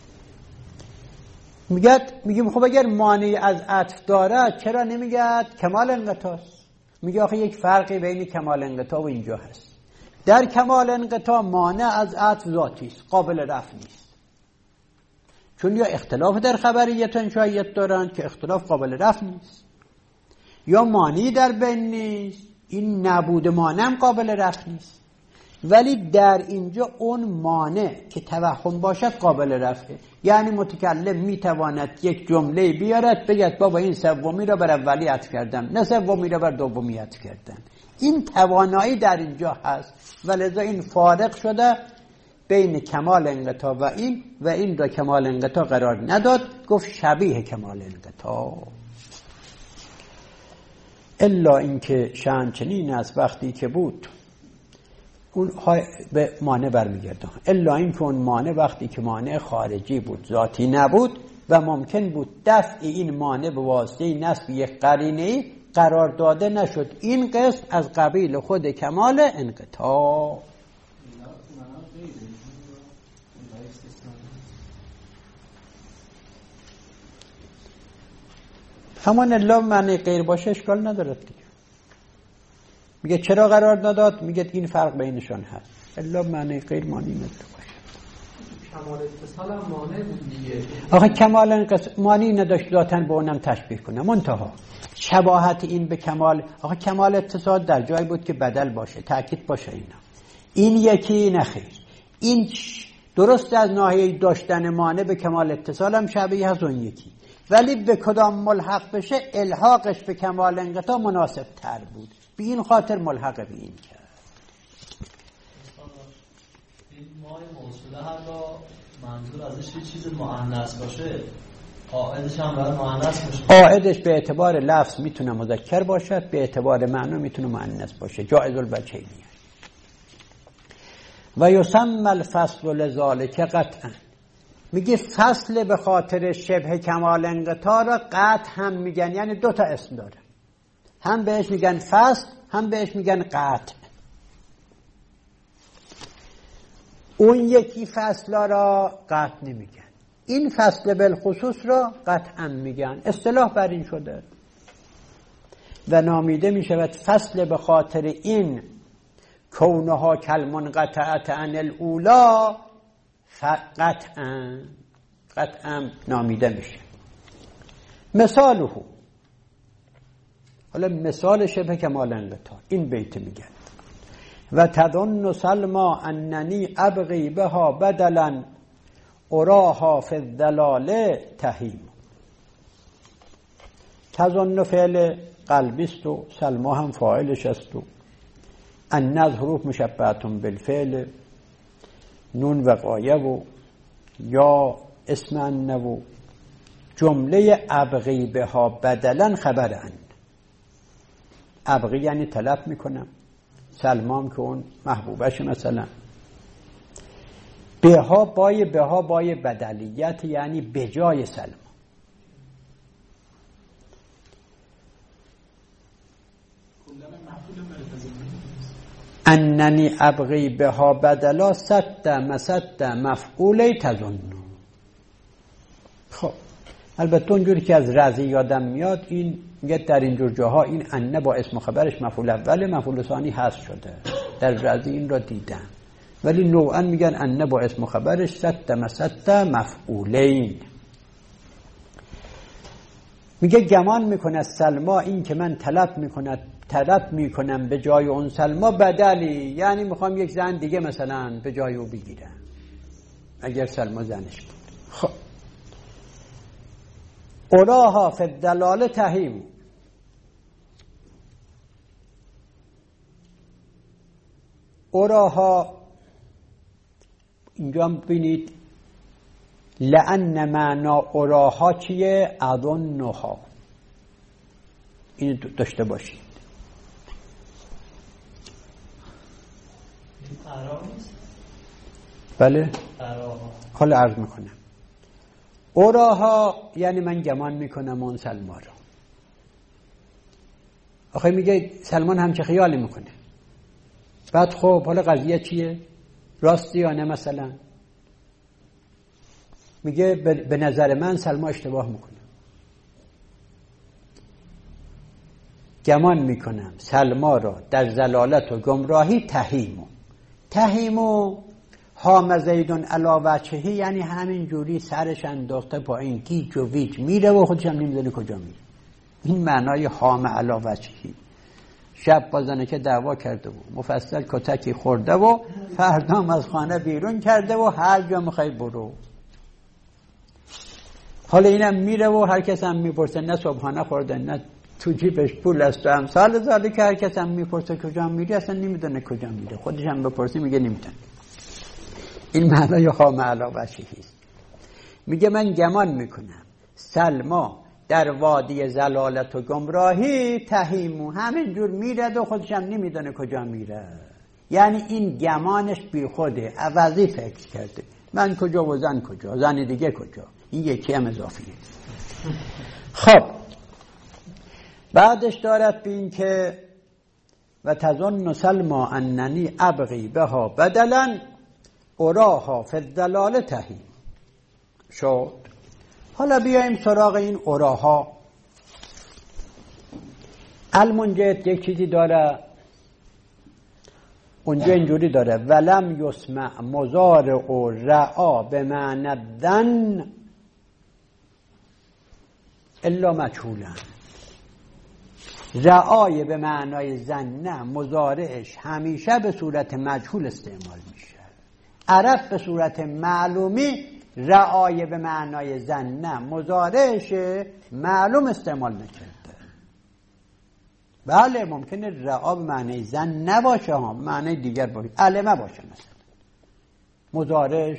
میگه خب اگر مانعی از عطف داره چرا نمیگه کمال انقطاع؟ میگه آخه یک فرقی بین کمال انقطاع و اینجا هست. در کمال انقطاع مانع از عطف ذاتی است، قابل رفع نیست. چون یا اختلاف در خبریت و انشائیت دارند که اختلاف قابل رفع نیست، یا مانعی در بین نیست، این نبود مانع هم قابل رفع نیست. ولی در اینجا اون مانع که توهم باشد قابل رفعه. یعنی متکلم میتواند یک جمله بیارد بگید بابا این سومی را بر اولی عطف کردم، نه سومی را بر دومی عطف کردم. این توانایی در اینجا هست و لذا این فارق شده بین کمال انقطاع و این را کمال انقطاع قرار نداد، گفت شبیه کمال انقطاع. الا اینکه شأن چنین است وقتی که بود، اون به مانع برمیگرده، الا اینکه اون مانع وقتی که مانع خارجی بود، ذاتی نبود و ممکن بود دفع این مانع به واسطه نصب یک قرینه قرار داده نشد. این قسم از قبیل خود کمال انقطاع. همان الا معنی غیر باشه اشکال ندارد دیگه. میگه چرا قرار نداد؟ میگه این فرق بینشان هست. الا معنی غیر معنی نداره باشه. کمال اتصال هم مانع بود دیگه. آخه کمال معنی نداشت ذاتاً به اونم تشبیه کنه. منتها شباهت این به کمال، آخه کمال اتصال در جایی بود که بدل باشه، تأکید باشه اینا. این یکی نخیر. این درست از ناحیه داشتن مانع به کمال اتصال هم شبیه از اون یکی، ولی به کدام ملحق بشه الحاقش به کمال انقطاع مناسب تر بود، به این خاطر ملحق به این کرد. این مای موصوله هر با منظور ازش یه چیز مؤنث باشه، قاعدش هم برای مؤنث باشه. قاعدش به اعتبار لفظ میتونه مذکر باشد، به اعتبار معنا میتونه مؤنث باشه، جائز الوجهین. و یسمى الفصل لذالک قطعا، میگه فصل به خاطر شبه کمال انقطاع را قطع هم میگن، یعنی دو تا اسم داره، هم بهش میگن فصل هم بهش میگن قطع. اون یکی فصل را قطع نمیگن، این فصل بالخصوص را قطعا میگن. اصطلاح بر این شده و نامیده میشود فصل به خاطر این کونها کالمنقطعة عن الاولی قطعا نامیده میشه. مثاله، حالا مثال شبه کمال انقطاع این بیت میگن و تظن سلما اننی ابغی بها بدلا اراها فی الضلال تهیم. تظن فعل قلبی است و سلما هم فاعلش است و ان از حروف مشبهتون بالفعل، نون وقایه و یا اسم ان و جمله ابغی بها بدلا خبر ان. ابغی یعنی طلب میکنم، سلمام که اون محبوبش مثلا، بها بای بدلیت یعنی بجای سلم. اننی ابغی بها بدلا صد مفعول تظن. خب البته اونجوری که از رضی یادم میاد این میگه در اینجور جاها این انه با اسم خبرش مفعول اول مفعول ثانی حذف شده، در رضی این را دیدم، ولی نوعا میگن انه با اسم خبرش صد مفعولین. میگه گمان میکنه سلما این که من طلب میکنم به جای اون سلما بدلی، یعنی میخوام یک زن دیگه مثلا به جای او بگیرم اگر سلما زنش بود. خب اراها فی الدلال تهیم، اراها اینجا هم ببینید لأن معنا اراها چیه؟ اظنها، این داشته باشید. بله حالا عرض میکنم. اراها یعنی من گمان میکنم اون سلما رو. آخه میگه سلمان هم چه خیالی میکنه. بعد خب حالا قضیه چیه؟ راستی یا نه؟ مثلا میگه به نظر من سلما اشتباه میکنه، گمان میکنم سلما را در ضلالت و گمراهی تهیمو هام زیدون علی وجهه، یعنی همین جوری سرش انداخته پایین گیج و ویج میره و خودش هم نمیدونه کجا میره. این معنای هام علی وجهه. شب با زنکه دعوا کرده و مفصل کتکی خورده و فردام از خانه بیرون کرده و هر جا میخوای برو. حالا اینم میره و هر کس هم میپرسه، نه صبحانه خورده نه تو جیبش پول است و امثال ذالک، هر کس هم میپرسه کجا میری اصلا نمیدونه کجا میره، خودش هم بپرسی میگه نمیدونه. این معنای خام علا وجهی است. میگه من گمان میکنم سلما در وادی زلالت و گمراهی تهیمو همینجور میرد و خودش هم نمیدونه کجا میره. یعنی این گمانش بی خوده، عوضی فکر کرده من کجا و زن کجا، زن دیگه کجا، این یکی هم اضافیه. خب بعدش دارد به این که و تظن سلما اننی ابغی بها بدلا اراها فی الضلال تهیم شد. حالا بیایم سراغ این اراها. المنجد یک چیزی داره اونجا اینجوری داره ولم یسمع مضارع و رعا به معنی الظن الا مجهولن. رعای به معنای ظن مضارعش همیشه به صورت مجهول استعمال میشه. عرب به صورت معلومی رعای به معنای ظن مضارعش معلوم استعمال میکرده. بله ممکنه رعا به معنای ظن نباشه ها، معنای دیگر باشه، علمه باشه مثلا، مضارعش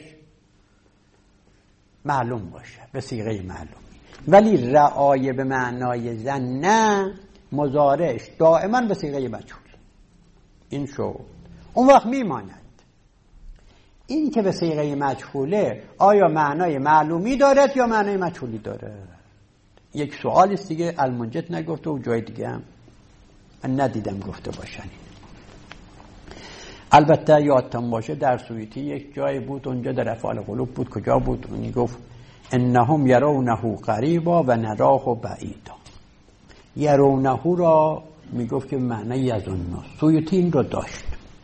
معلوم باشه به صیغه معلوم. ولی رعای به معنای ظن مضارعش دائما به صیغه مجهول. این شو اون وقت میماند این که به صیغه مجهوله آیا معنای معلومی دارد یا معنای مجهولی دارد. یک سوال است دیگه، المنجد نگفته و جای دیگه هم من ندیدم گفته باشن. البته یادتون باشه در سویتی یک جای بود اونجا در افعال قلوب بود، کجا بود؟ اونی گفت انهم یرونه قریبا و نراه بعیدا. یرونه را میگفت که معنی یظن، سویتی این رو داشت.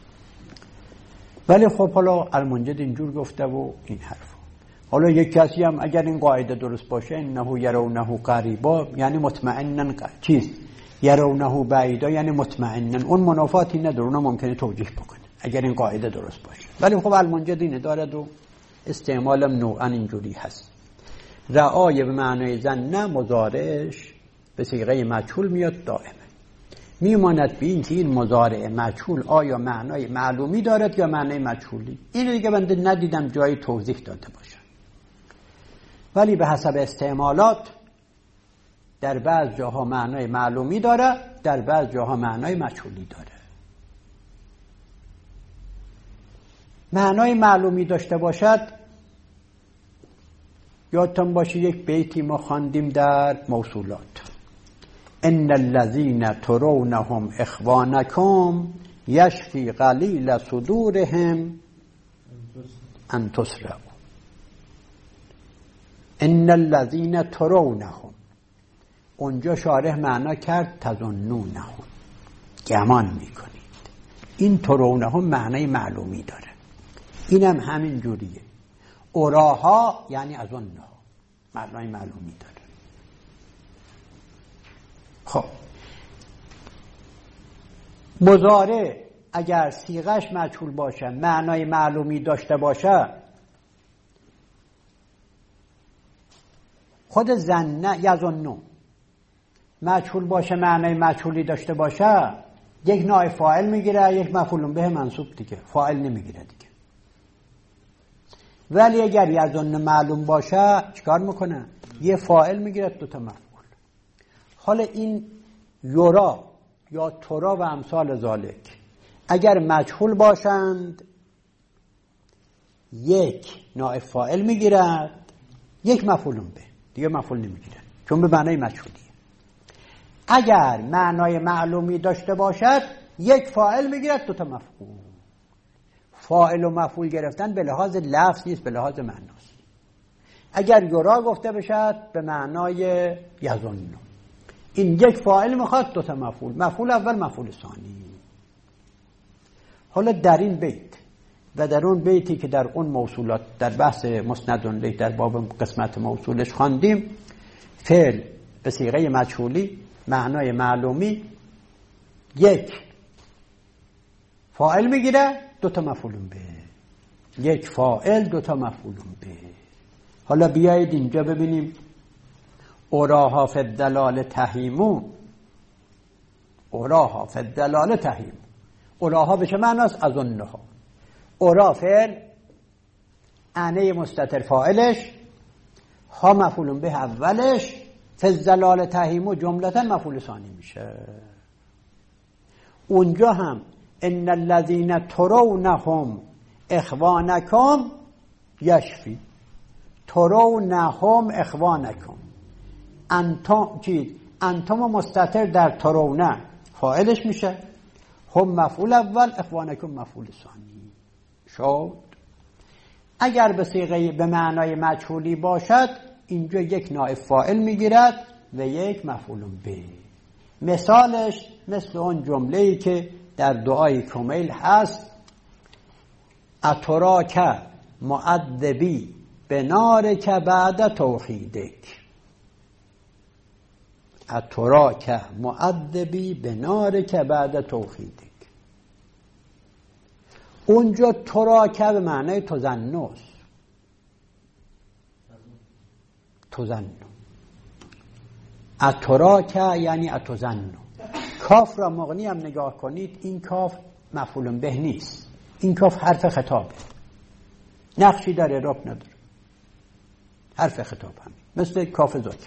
ولی خب حالا المنجد اینجور گفته و این حرف. حالا یک کسی هم اگر این قاعده درست باشه انه یرونه قریبا یعنی مطمئنن چیز، یرونه بعیدا یعنی مطمئنن، اون منافاتی نداره، اون ممکنه توجیه بکنه اگر این قاعده درست باشه. ولی خب المنجد اینه دارد و استعمالم نوعا اینجوری هست. رعای به معنای ظن مضارعش به صیغه مجهول میاد دائما. میماند به این که این مضارع مجهول آیا معنای معلومی دارد یا معنای مجهولی. اینو دیگه بنده ندیدم جایی توضیح داده باشه. ولی به حسب استعمالات در بعض جاها معنای معلومی داره، در بعض جاها معنای مجهولی داره. معنای معلومی داشته باشد، یادتون باشه یک بیتی ما خواندیم در موصولات ان الذين ترونهم اخوانكم یشفی قلیل صدورهم ان تسرعوا. ان الذين ترونهم، اونجا شارح معنا کرد تظنونهم، گمان میکنید. این ترونهم معنای معلومی داره، اینم همین جوریه. اراها یعنی اظنها، معنای معلومی داره. خب مضارع اگر صیغش مجهول باشه معنای معلومی داشته باشه، خود ظن یظن مجهول باشه معنای مجهولی داشته باشه، یک نائب فاعل میگیره، یک مفعول به منصوب دیگه، فاعل نمیگیره دیگه. ولی اگر یظن معلوم باشه چیکار میکنه؟ یه فاعل میگیره، دو تا مفعول. حالا این یورا یا تورا و امثال ذالک اگر مجهول باشند یک نائب فاعل میگیرد، یک مفعول به، دیگه مفعول نمیگیره چون به معنای مجهولیه. اگر معنای معلومی داشته باشد یک فاعل میگیرد، دو تا مفعول. فاعل و مفعول گرفتن به لحاظ لفظ نیست، به لحاظ معناست. اگر یورا گفته بشد به معنای یظن، این یک فاعل میخواد، دو تا مفعول، مفعول اول مفعول ثانی. حالا در این بیت و در اون بیتی که در اون موصولات در بحث مسند الیه در باب قسمت موصولش خواندیم، فعل به صیغه مجهولی معنای معلومی یک فاعل میگیره، دو تا مفعول به، یک فاعل دو تا مفعول به. حالا بیایید اینجا ببینیم اوراها فی الدلال تهیمون، اوراها فی الدلال تهیمون. اوراها به چه معناست؟ اظنها. اورا فعل انه مستتر فاعلش، ها مفعول به اولش، فالزلال تهیمو جملتا مفعول ثانی میشه. اونجا هم ان الذین ترونهم اخوانکم یشفی، ترونهم اخوانکم، انتم مستتر در ترونه فاعلش میشه، هم مفعول اول، اخوانکم مفعول ثانی شد. اگر به صیغه به معنای مجهولی باشد اینجا یک نائب فاعل میگیرد و یک مفعول به. مثالش مثل اون جمله‌ای که در دعای کمیل هست، اتراک معذبی بنارک بعد توحیدک، اتراک معذبی بنارک بعد توحیدک. اونجا تراک به معنای تظنس، تظن، اتراک یعنی اتظن. کاف را مغنی هم نگاه کنید، این کاف مفعول به نیست، این کاف حرف خطابه، نقشی داره رب نداره، حرف خطاب هم مثل کاف ذکر.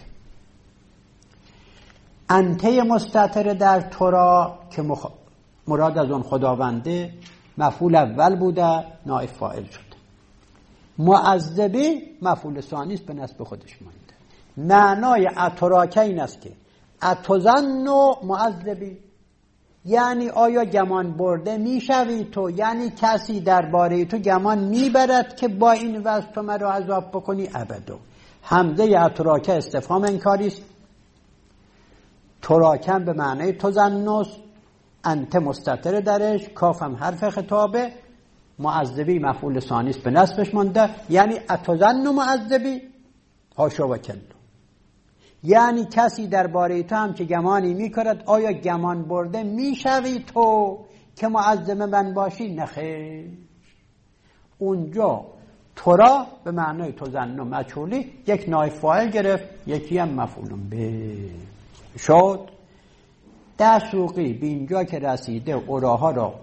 انته مستتر در ترا که مراد از اون خداونده مفعول اول بوده، نائب فاعل شد. معذبی مفعول ثانی است به نسب خودش مانده. معنای اتراک این است که اتظن معذبی، یعنی آیا گمان برده میشوی تو، یعنی کسی درباره تو گمان میبرد که با این وضع تو مرا عذاب بکنی؟ ابدا. همزه اتراک استفهام انکاری است، تراکم به معنای تظنس، انت مستتر درش، کافم حرف خطابه، معذبی مفعول ثانی است به نسبش مانده، یعنی اتظن معذبی حاشا و کلا، یعنی کسی درباره تو هم که گمانی میکند آیا گمان برده میشوی تو که معذب من باشی؟ نخیر. اونجا ترا به معنای تظن مجهولی یک نائب فاعل گرفت، یکی هم مفعول به شد. دسوقی به اینجا که رسیده اوراها را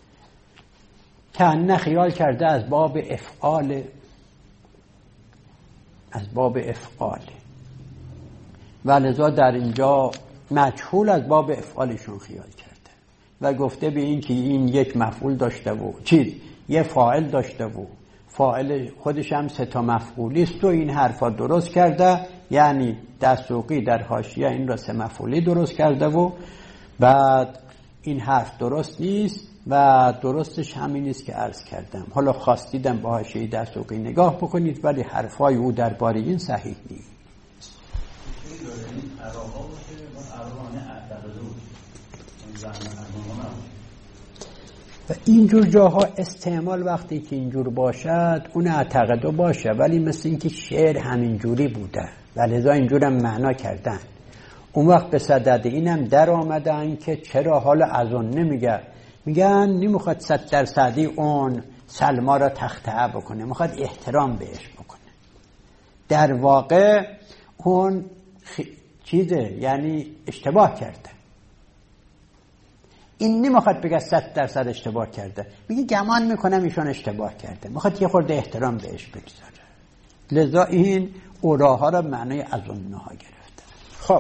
کنه خیال کرده از باب افعال، از باب افعال، ولذا در اینجا مجهول از باب افعالشون خیال کرده و گفته به این که این یک مفعول داشته و یه فاعل داشته و فاعل خودش هم 3 مفعولی است و این حرفا درست کرده، یعنی دسوقی در حاشیه این را 3 مفعولی درست کرده و بعد این حرف درست نیست و درستش همین است که عرض کردم. حالا خواستیدم با حاشیه دسوقی نگاه بکنید ولی حرفای او درباره این صحیح نیست. و اینجور جاها استعمال وقتی که اینجور باشد اون اعتقدو باشه، ولی مثل این که شعر همینجوری بوده و لذا اینجور هم معنا کردن. اون وقت به صدد اینم در آمدن که چرا حالا از اون میگن نمیخواد 100% اون سلما را تخطئه بکنه، میخواد احترام بهش بکنه. در واقع اون چیزه، یعنی اشتباه کرده. این نمیخواد بگه 100% اشتباه کرده، میگه گمان میکنم ایشون اشتباه کرده، میخواد یه خورده احترام بهش بگذاره. لذا این اوراها را معنای از اونها گرفته. خب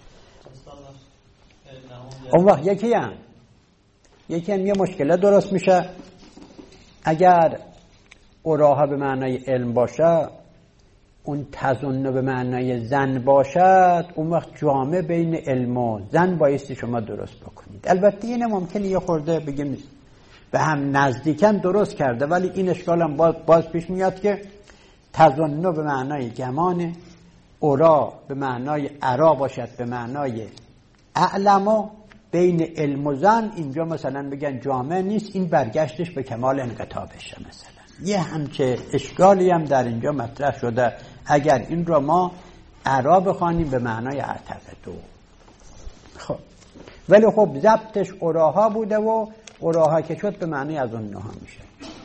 اون وقت یکی هم یه مشکله درست میشه. اگر اوراها به معنای علم باشه، اون تظن به معنای زن باشد، اون وقت جامع بین علم و زن بایستی شما درست بکنید. البته اینه ممکنه یه خورده بگیم به هم نزدیکن درست کرده، ولی این اشکال هم باز پیش میاد که تظن به معنای گمان، اورا به معنای ارا باشد به معنای اعلم، بین علم و زن اینجا مثلا بگن جامع نیست، این برگشتش به کمال انقطاع بشه. مثلا یه همچه اشکالی هم در اینجا مطرح شده اگر این رو ما ارا بخوانیم به معنای اعتقدو. خب ولی خب ضبطش اوراها بوده و اوراها که شد به معنی از اونها میشه.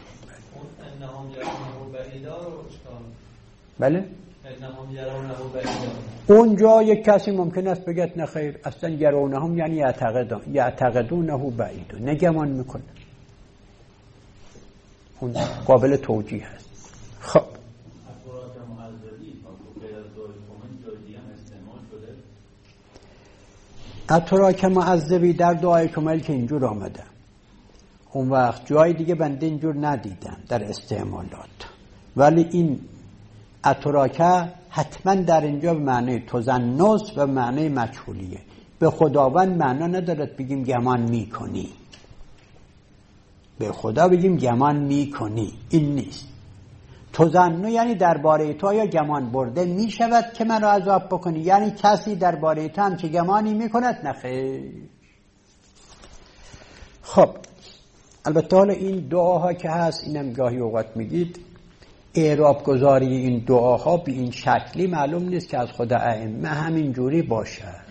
بله اونجا یک کسی ممکن است بگه نخیر، اصلا یرونهم یعنی یعتقدونه بعید، نگمان میکنه، اون قابل توجیه هست. خب اتراک معذبی تا غیر از دعای کمل جای دیگه هم استعمال شده. اتراک معذبی در دعای کمل که اینجور آمده، اون وقت جای دیگه بنده اینجور ندیدم در استعمالات، ولی این اتراکه حتما در اینجا به معنی تزنس و معنی مجهولیه. به خداوند معنا ندارد بگیم گمان میکنی، به خدا بگیم گمان میکنی، این نیست. تزنو یعنی درباره تو یا گمان برده میشود که من را عذاب بکنی، یعنی کسی درباره تو هم چه گمانی میکند؟ نخیر. خب البته حالا این دعاها که هست، اینم گاهی اوقات میگید اعراب گذاری این دعاها به این شکلی معلوم نیست که از خود ائمه همین جوری باشد.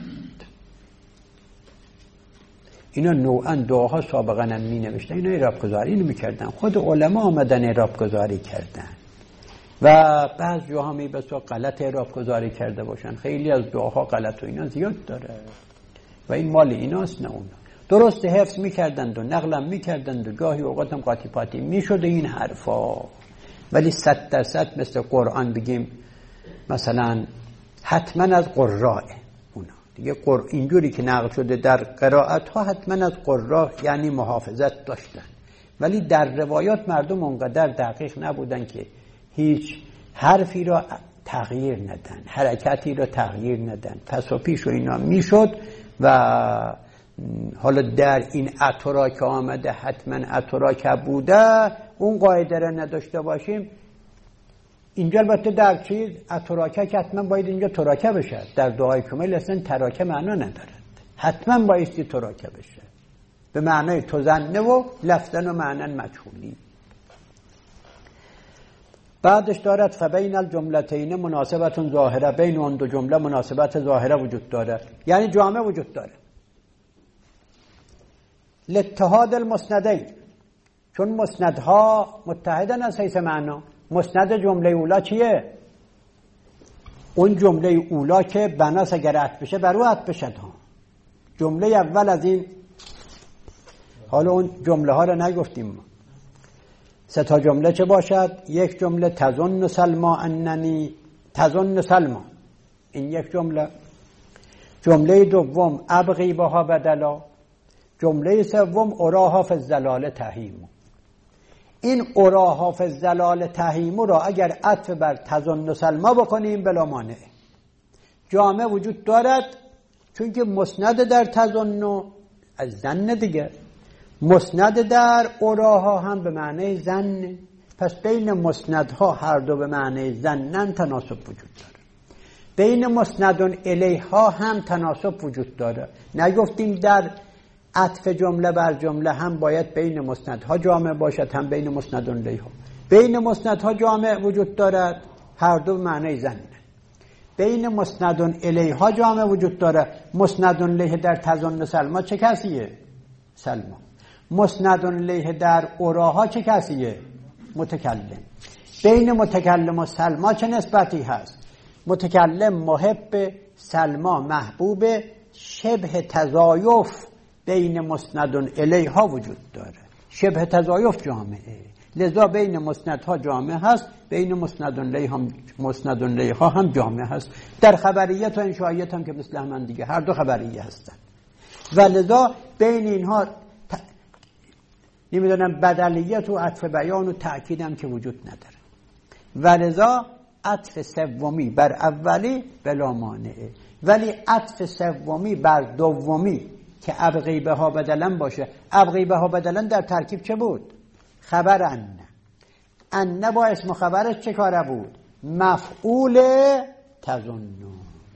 اینا نوعا دعاها سابقا هم می نوشتن، اینا اعراب گذاری میکردن، خود علما آمدن اعراب گذاری کردن و بعض جاها می بسا غلط اعراب گذاری کرده باشن. خیلی از دعاها غلط و اینا زیاد داره و این مال ایناست نه اونا. درست حفظ میکردند و نقلم میکردند و گاهی اوقات هم قاطی پاتی میشده این حرفا، ولی 100% مثل قرآن بگیم مثلا حتما از قراء اونا دیگه اینجوری که نقل شده در قرائت ها حتما از قراء یعنی محافظت داشتن، ولی در روایات مردم اونقدر دقیق نبودن که هیچ حرفی را تغییر ندن، حرکتی را تغییر ندن، پس و پیش و اینا میشد. و حالا در این اتراک آمده حتما اتراک بوده، اون قاعده را نداشته باشیم. اینجا البته در چیز اتراکه که حتما باید اینجا تراکه بشه، در دعای کمل اصلا تراکه معنا ندارد، حتما بایستی تراکه بشه به معنای تزنه و لفتن و معنی مجهولی. بعدش دارد فبین الجملتین مناسبت ظاهره، بین اون دو جمله مناسبت ظاهره وجود داره، یعنی جامع وجود داره. لاتحاد المسندین، چون مسندها متحدن از حیث معنا. مسند جمله اولا چیه؟ اون جمله اولا که بناس اگر عطف بشه بر او عطف بشه ها. جمله اول از این، حالا اون جمله ها رو نگفتیم، 3 تا جمله چه باشد؟ یک جمله تظن سلما اننی، تظن سلما، این یک جمله. جمله دوم ابغی بها بدلا. جمله سوم اراها فی الضلال تهیم. این اراها فی الضلال تهیم را اگر عطف بر تظن سلما بکنیم بلا مانع، جامع وجود دارد، چون که مسند در تظن از زن دیگه، مسند در اراها هم به معنی زن، پس بین مسندها هر دو به معنی زنن تناسب وجود داره. بین مسندون الیها هم تناسب وجود داره. نگفتیم در عطف جمله بر جمله هم باید بین مسندها جامع باشد، هم بین مسندون الیها. بین مسندها جامع وجود دارد، هر دو معنی زن. بین مسندون الیها جامع وجود داره. مسندون الیه در تظن سلما چه کسیه؟ سلما. مسندون الیه در اراها چه کسیه؟ متکلم. بین متکلم و سلما چه نسبتی هست؟ متکلم محب، سلما محبوب، شبه تضایف بین مسندون الیها وجود داره، شبه تضایف جامعه، لذا بین مسندها جامع هست، بین مسندون الیها هم جامع هست. در خبریت و انشائیت هم که مثل هم دیگه هر دو خبریه هستن و لذا بین اینها نمیدونم بدلیت و عطف بیان و تأکید هم که وجود نداره و لذا عطف سومی بر اولی بلا مانعه، ولی عطف سومی بر دومی که ابغی بها بدلن باشه. ابغی بها بدلن در ترکیب چه بود؟ خبر ان با اسم خبرش چه کاره بود؟ مفعول تظنو.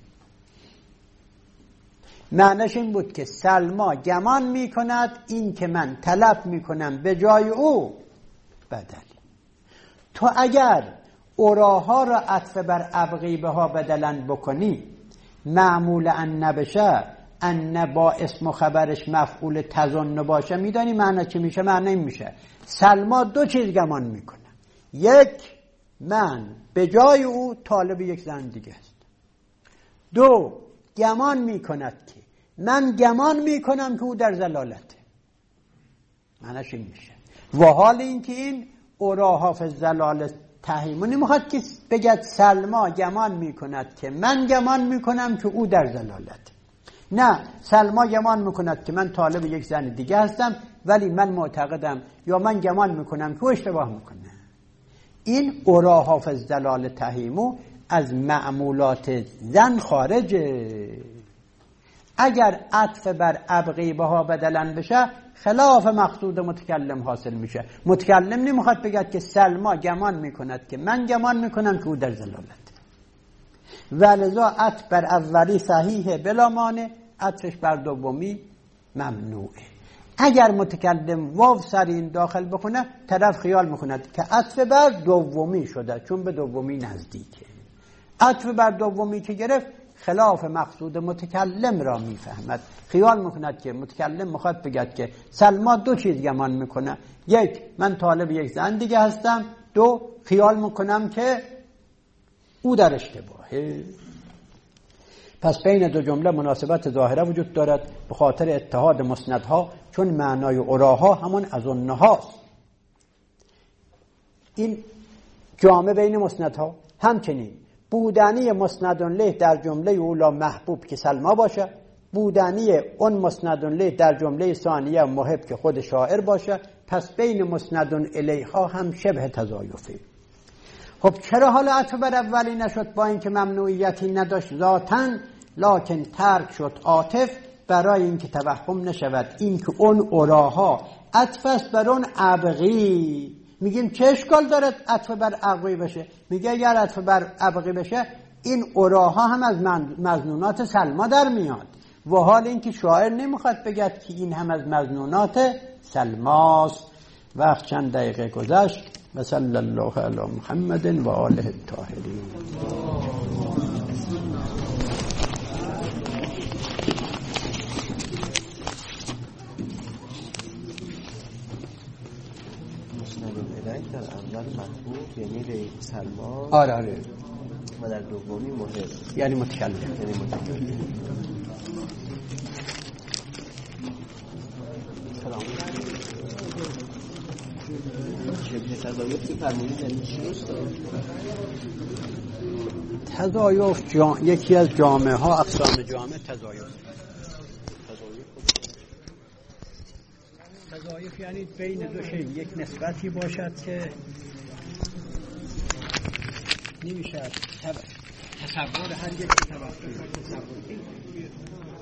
معنیش این بود که سلما گمان می کند این که من طلب می کنم به جای او بدل. تو اگر اوراها را عطف بر ابغی بها بدلن بکنی، معمول ان بشه، ان با اسم و خبرش مفعول تظن باشه، میدانی معنی چی میشه؟ معنی این میشه سلما 2 چیز گمان میکنه. یک، من به جای او طالب یک زن دیگه است. 2، گمان میکند که من گمان میکنم که او در ضلالته. معنیش این میشه. و حال این که این اوراها فی الضلال تهیمون نمیخواد که بگد سلما گمان میکند که من گمان میکنم که او در ضلالت. نه، سلما گمان میکند که من طالب یک زن دیگه هستم ولی من معتقدم، یا من گمان میکنم که او اشتباه میکنه. این اورا حافظ دلال تهیمو از معمولات زن خارجه. اگر عطف بر ابغی بها بدلن بشه خلاف مقصود متکلم حاصل میشه. متکلم نمیخواد بگد که سلما گمان میکند که من گمان میکنم که او در ضلالت، ولذا عطف بر اولی صحیحه بلا مانع، عطفش بر دومی ممنوعه. اگر متکلم واو سرین داخل بکنه طرف خیال میکند که عطف بر دومی شده چون به دومی نزدیکه. عطف بر دومی که گرفت خلاف مقصود متکلم را میفهمد. خیال میکند که متکلم میخواد بگد که سلما دو چیز گمان میکنه، یک من طالب یک زن دیگه هستم، دو خیال میکنم که او در اشتباهه. پس بین دو جمله مناسبت ظاهره وجود دارد به خاطر اتحاد مسندها، چون معنای اوراها همون از اونهاست. این جامع بین مسندها. همچنین بودنی مسند له در جمله اولا محبوب که سلما باشه، بودنی اون مسند له در جمله ثانیه محب که خود شاعر باشه. پس بین مسند الیها هم شبه تضایفه. خب چرا حالا عطف بر اولی نشد با اینکه ممنوعیتی نداشت ذاتاً، لکن ترک شد عاطف برای اینکه توهم نشود اینکه اون اوراها عطف است بر اون ابغی. میگیم چه اشکال دارد عطف بر ابغی بشه؟ میگه اگر عطف بر ابغی بشه این اوراها هم از مظنونات سلما در میاد، و حال اینکه شاعر نمیخواد بگد که این هم از مظنونات سلماست. وقت چند دقیقه گذشت. و صلی الله علی محمد و آله الطاهرین. در اول محبوب یعنی ری سلما، آره و در دومی محب یعنی متکلم. سلام. شبه تضایف که فرمودید یعنی چی است؟ تضایف یکی از جامعه ها، اقسام جامعه تضایف. تضایف یعنی بین دو شی یک نسبتی باشد که نمیشه تصور هر یک تصور